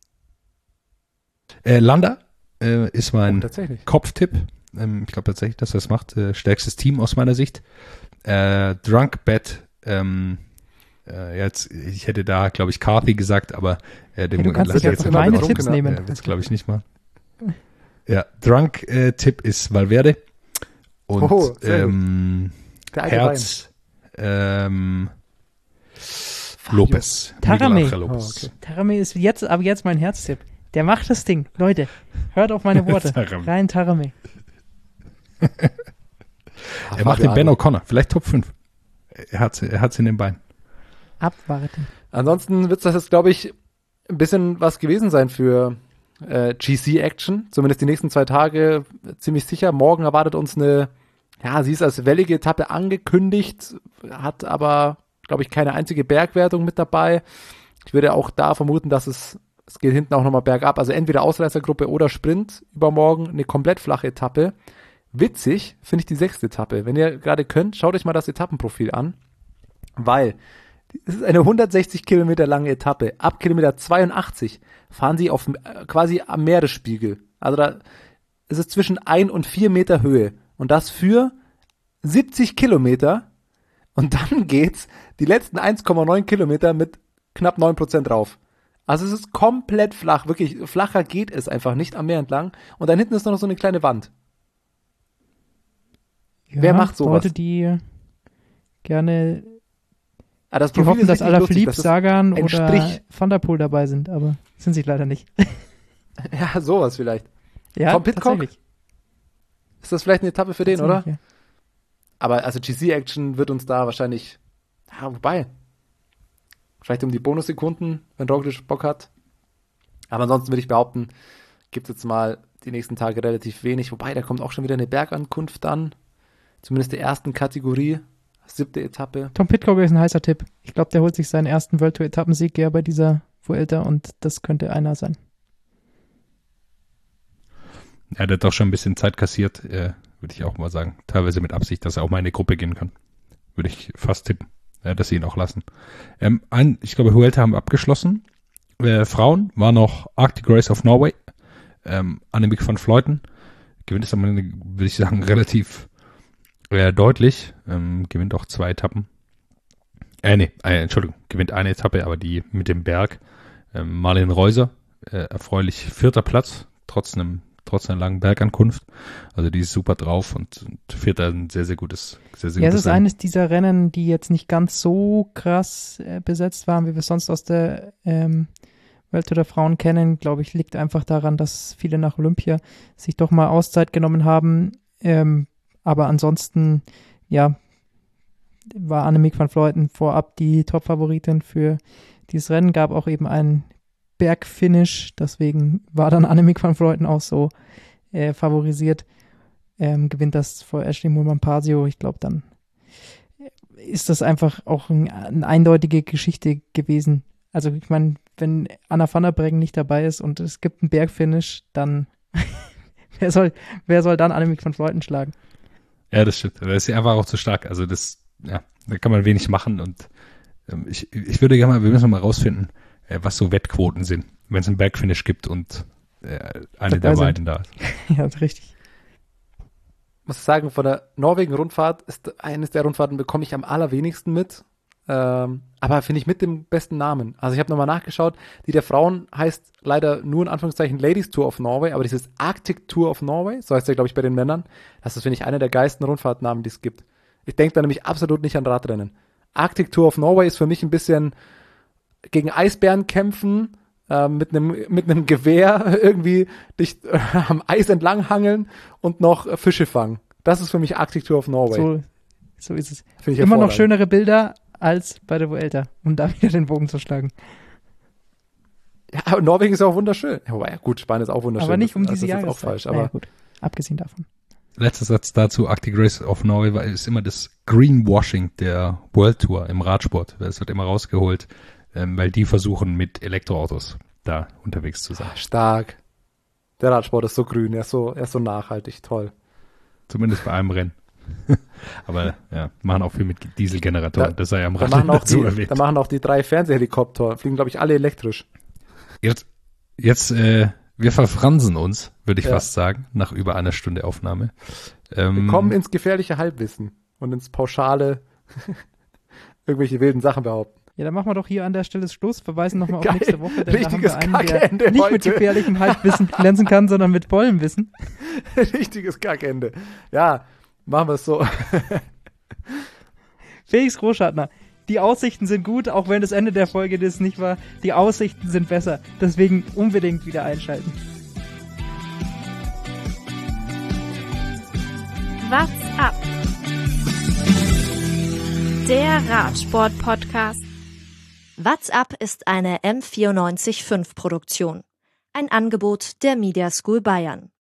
Äh, Landa äh, ist mein Oh, tatsächlich. Kopftipp. Ähm, ich glaube tatsächlich, dass er das macht. Äh, stärkstes Team aus meiner Sicht. Äh, Drunk Bet, ähm, äh, jetzt, ich hätte da, glaube ich, Carthy gesagt, aber äh, dem Hey, du kannst lasse dich ich jetzt jetzt für meine mal Tipps drauf. nehmen. Äh, wird's, glaube ich, nicht mal. Ja, Drunk-Tipp ist Valverde und Oh, sehr ähm, Der alte Herz ähm, Lopez. Tarame. Miguel Ángel Lopez. Oh, okay. Tarame ist jetzt, aber jetzt mein Herztipp. Der macht das Ding. Leute, hört auf meine Worte. Tarame. Rein Tarame. Er macht den Ben O'Connor, vielleicht Top fünf. Er hat er hat's in den Beinen. Abwarten. Ansonsten wird das jetzt, glaube ich, ein bisschen was gewesen sein für äh, G C-Action. Zumindest die nächsten zwei Tage ziemlich sicher. Morgen erwartet uns eine, ja, sie ist als wellige Etappe angekündigt, hat aber, glaube ich, keine einzige Bergwertung mit dabei. Ich würde auch da vermuten, dass es, es geht hinten auch nochmal bergab. Also entweder Ausreißergruppe oder Sprint übermorgen, eine komplett flache Etappe. Witzig finde ich die sechste Etappe. Wenn ihr gerade könnt, schaut euch mal das Etappenprofil an, weil es ist eine hundertsechzig Kilometer lange Etappe. Ab Kilometer zweiundachtzig fahren sie auf äh, quasi am Meeresspiegel. Also da ist es zwischen ein und vier Meter Höhe. Und das für siebzig Kilometer. Und dann geht's die letzten eins Komma neun Kilometer mit knapp neun Prozent drauf. Also es ist komplett flach. Wirklich, flacher geht es einfach nicht am Meer entlang. Und dann hinten ist noch so eine kleine Wand. Ja, Wer macht sowas? Leute, die gerne, Ah, das die Profil hoffen, ist dass richtig lustig. Alaphilippe, Das ist Sagan ein oder Strich. Van der Poel dabei sind, aber sind sie leider nicht. Ja, sowas vielleicht. Ja, Tom Pidcock? tatsächlich. Ist das vielleicht eine Etappe für den, oder? Tatsächlich, Aber also G C-Action wird uns da wahrscheinlich, ja, wobei, vielleicht um die Bonussekunden, wenn Roglic Bock hat. Aber ansonsten würde ich behaupten, gibt es jetzt mal die nächsten Tage relativ wenig. Wobei, da kommt auch schon wieder eine Bergankunft an. Zumindest der ersten Kategorie. Siebte Etappe. Tom Pidcock ist ein heißer Tipp. Ich glaube, der holt sich seinen ersten World Tour Etappensieg ja bei dieser Vuelta und das könnte einer sein. Er hat doch schon ein bisschen Zeit kassiert, äh, würde ich auch mal sagen. Teilweise mit Absicht, dass er auch mal in eine Gruppe gehen kann. Würde ich fast tippen, äh, dass sie ihn auch lassen. Ähm, ein, ich glaube, Vuelta haben wir abgeschlossen. Äh, Frauen war noch Arctic Race of Norway. Ähm, Annemiek van Vleuten gewinnt es aber, würde ich sagen, relativ äh, deutlich. Ähm, gewinnt auch zwei Etappen. Äh, nee, äh, Entschuldigung, gewinnt eine Etappe, aber die mit dem Berg. Ähm, Marlen Reuser, äh, erfreulich vierter Platz, trotz einem trotz einer langen Bergankunft. Also die ist super drauf und, und fährt da ein sehr, sehr gutes, sehr, sehr Ja, es gutes ist eines dieser Rennen, die jetzt nicht ganz so krass äh, besetzt waren, wie wir sonst aus der ähm, Welt der Frauen kennen. Glaube ich, liegt einfach daran, dass viele nach Olympia sich doch mal Auszeit genommen haben. Ähm, aber ansonsten, ja, war Annemiek van Vleuten vorab die Top-Favoritin für dieses Rennen. Gab auch eben einen Bergfinish, deswegen war dann Annemiek van Vleuten auch so äh, favorisiert. Ähm, gewinnt das vor Ashley Moolman-Pasio. Ich glaube, dann ist das einfach auch ein, eine eindeutige Geschichte gewesen. Also ich meine, wenn Anna van der Breggen nicht dabei ist und es gibt einen Bergfinish, dann wer soll wer soll dann Annemiek van Vleuten schlagen? Ja, das stimmt. Das ist ja einfach auch zu stark. Also das, ja, da kann man wenig machen und ähm, ich, ich würde gerne mal, wir müssen mal rausfinden, äh, was so Wettquoten sind, wenn es einen Bergfinish gibt und äh, eine Dabei der sind. beiden da ist. Ja, richtig. Ich muss sagen, von der Norwegen-Rundfahrt ist eines der Rundfahrten bekomme ich am allerwenigsten mit. Ähm, aber finde ich mit dem besten Namen. Also ich habe nochmal nachgeschaut, die der Frauen heißt leider nur in Anführungszeichen Ladies Tour of Norway, aber dieses Arctic Tour of Norway, so heißt der, glaube ich, bei den Männern. Das ist, finde ich, einer der geilsten Rundfahrtnamen, die es gibt. Ich denke da nämlich absolut nicht an Radrennen. Arctic Tour of Norway ist für mich ein bisschen gegen Eisbären kämpfen, äh, mit einem mit einem Gewehr irgendwie dich äh, am Eis entlang hangeln und noch äh, Fische fangen. Das ist für mich Arctic Tour of Norway. So, so ist es. Finde ich Immer noch hervorragend. schönere Bilder als bei der Vuelta, um da wieder den Bogen zu schlagen. Ja, aber Norwegen ist ja auch wunderschön. Ja, wobei, gut, Spanien ist auch wunderschön. Aber nicht um das, diese das ist jetzt Jahreszeit. auch falsch. Naja, Aber gut, abgesehen davon. Letzter Satz dazu, Arctic Race of Norway war, ist immer das Greenwashing der World Tour im Radsport. Es wird immer rausgeholt, ähm, weil die versuchen mit Elektroautos da unterwegs zu sein. stark. Der Radsport ist so grün, er ist so, er ist so nachhaltig, toll. Zumindest bei einem Rennen. Aber ja, machen auch viel mit Dieselgeneratoren, Da- das sei am Da Rande machen, auch dazu die, erwähnt. da machen auch die drei Fernsehhelikopter, fliegen, glaube ich, alle elektrisch. Jetzt, jetzt äh, wir verfransen uns, würde ich Ja. fast sagen, nach über einer Stunde Aufnahme. Wir Ähm, kommen ins gefährliche Halbwissen und ins pauschale irgendwelche wilden Sachen behaupten. Ja, dann machen wir doch hier an der Stelle Schluss, verweisen nochmal auf Geil. nächste Woche, denn Richtiges da haben wir einen, Kackende der nicht heute. mit gefährlichem Halbwissen glänzen kann, sondern mit Bollenwissen. Richtiges Kackende. Ja, machen wir es so. Felix Großschartner, die Aussichten sind gut, auch wenn das Ende der Folge das nicht war. Die Aussichten sind besser, deswegen unbedingt wieder einschalten. What's up? Der Radsport-Podcast. What's up ist eine M vierundneunzig Komma fünf Produktion. Ein Angebot der Media School Bayern.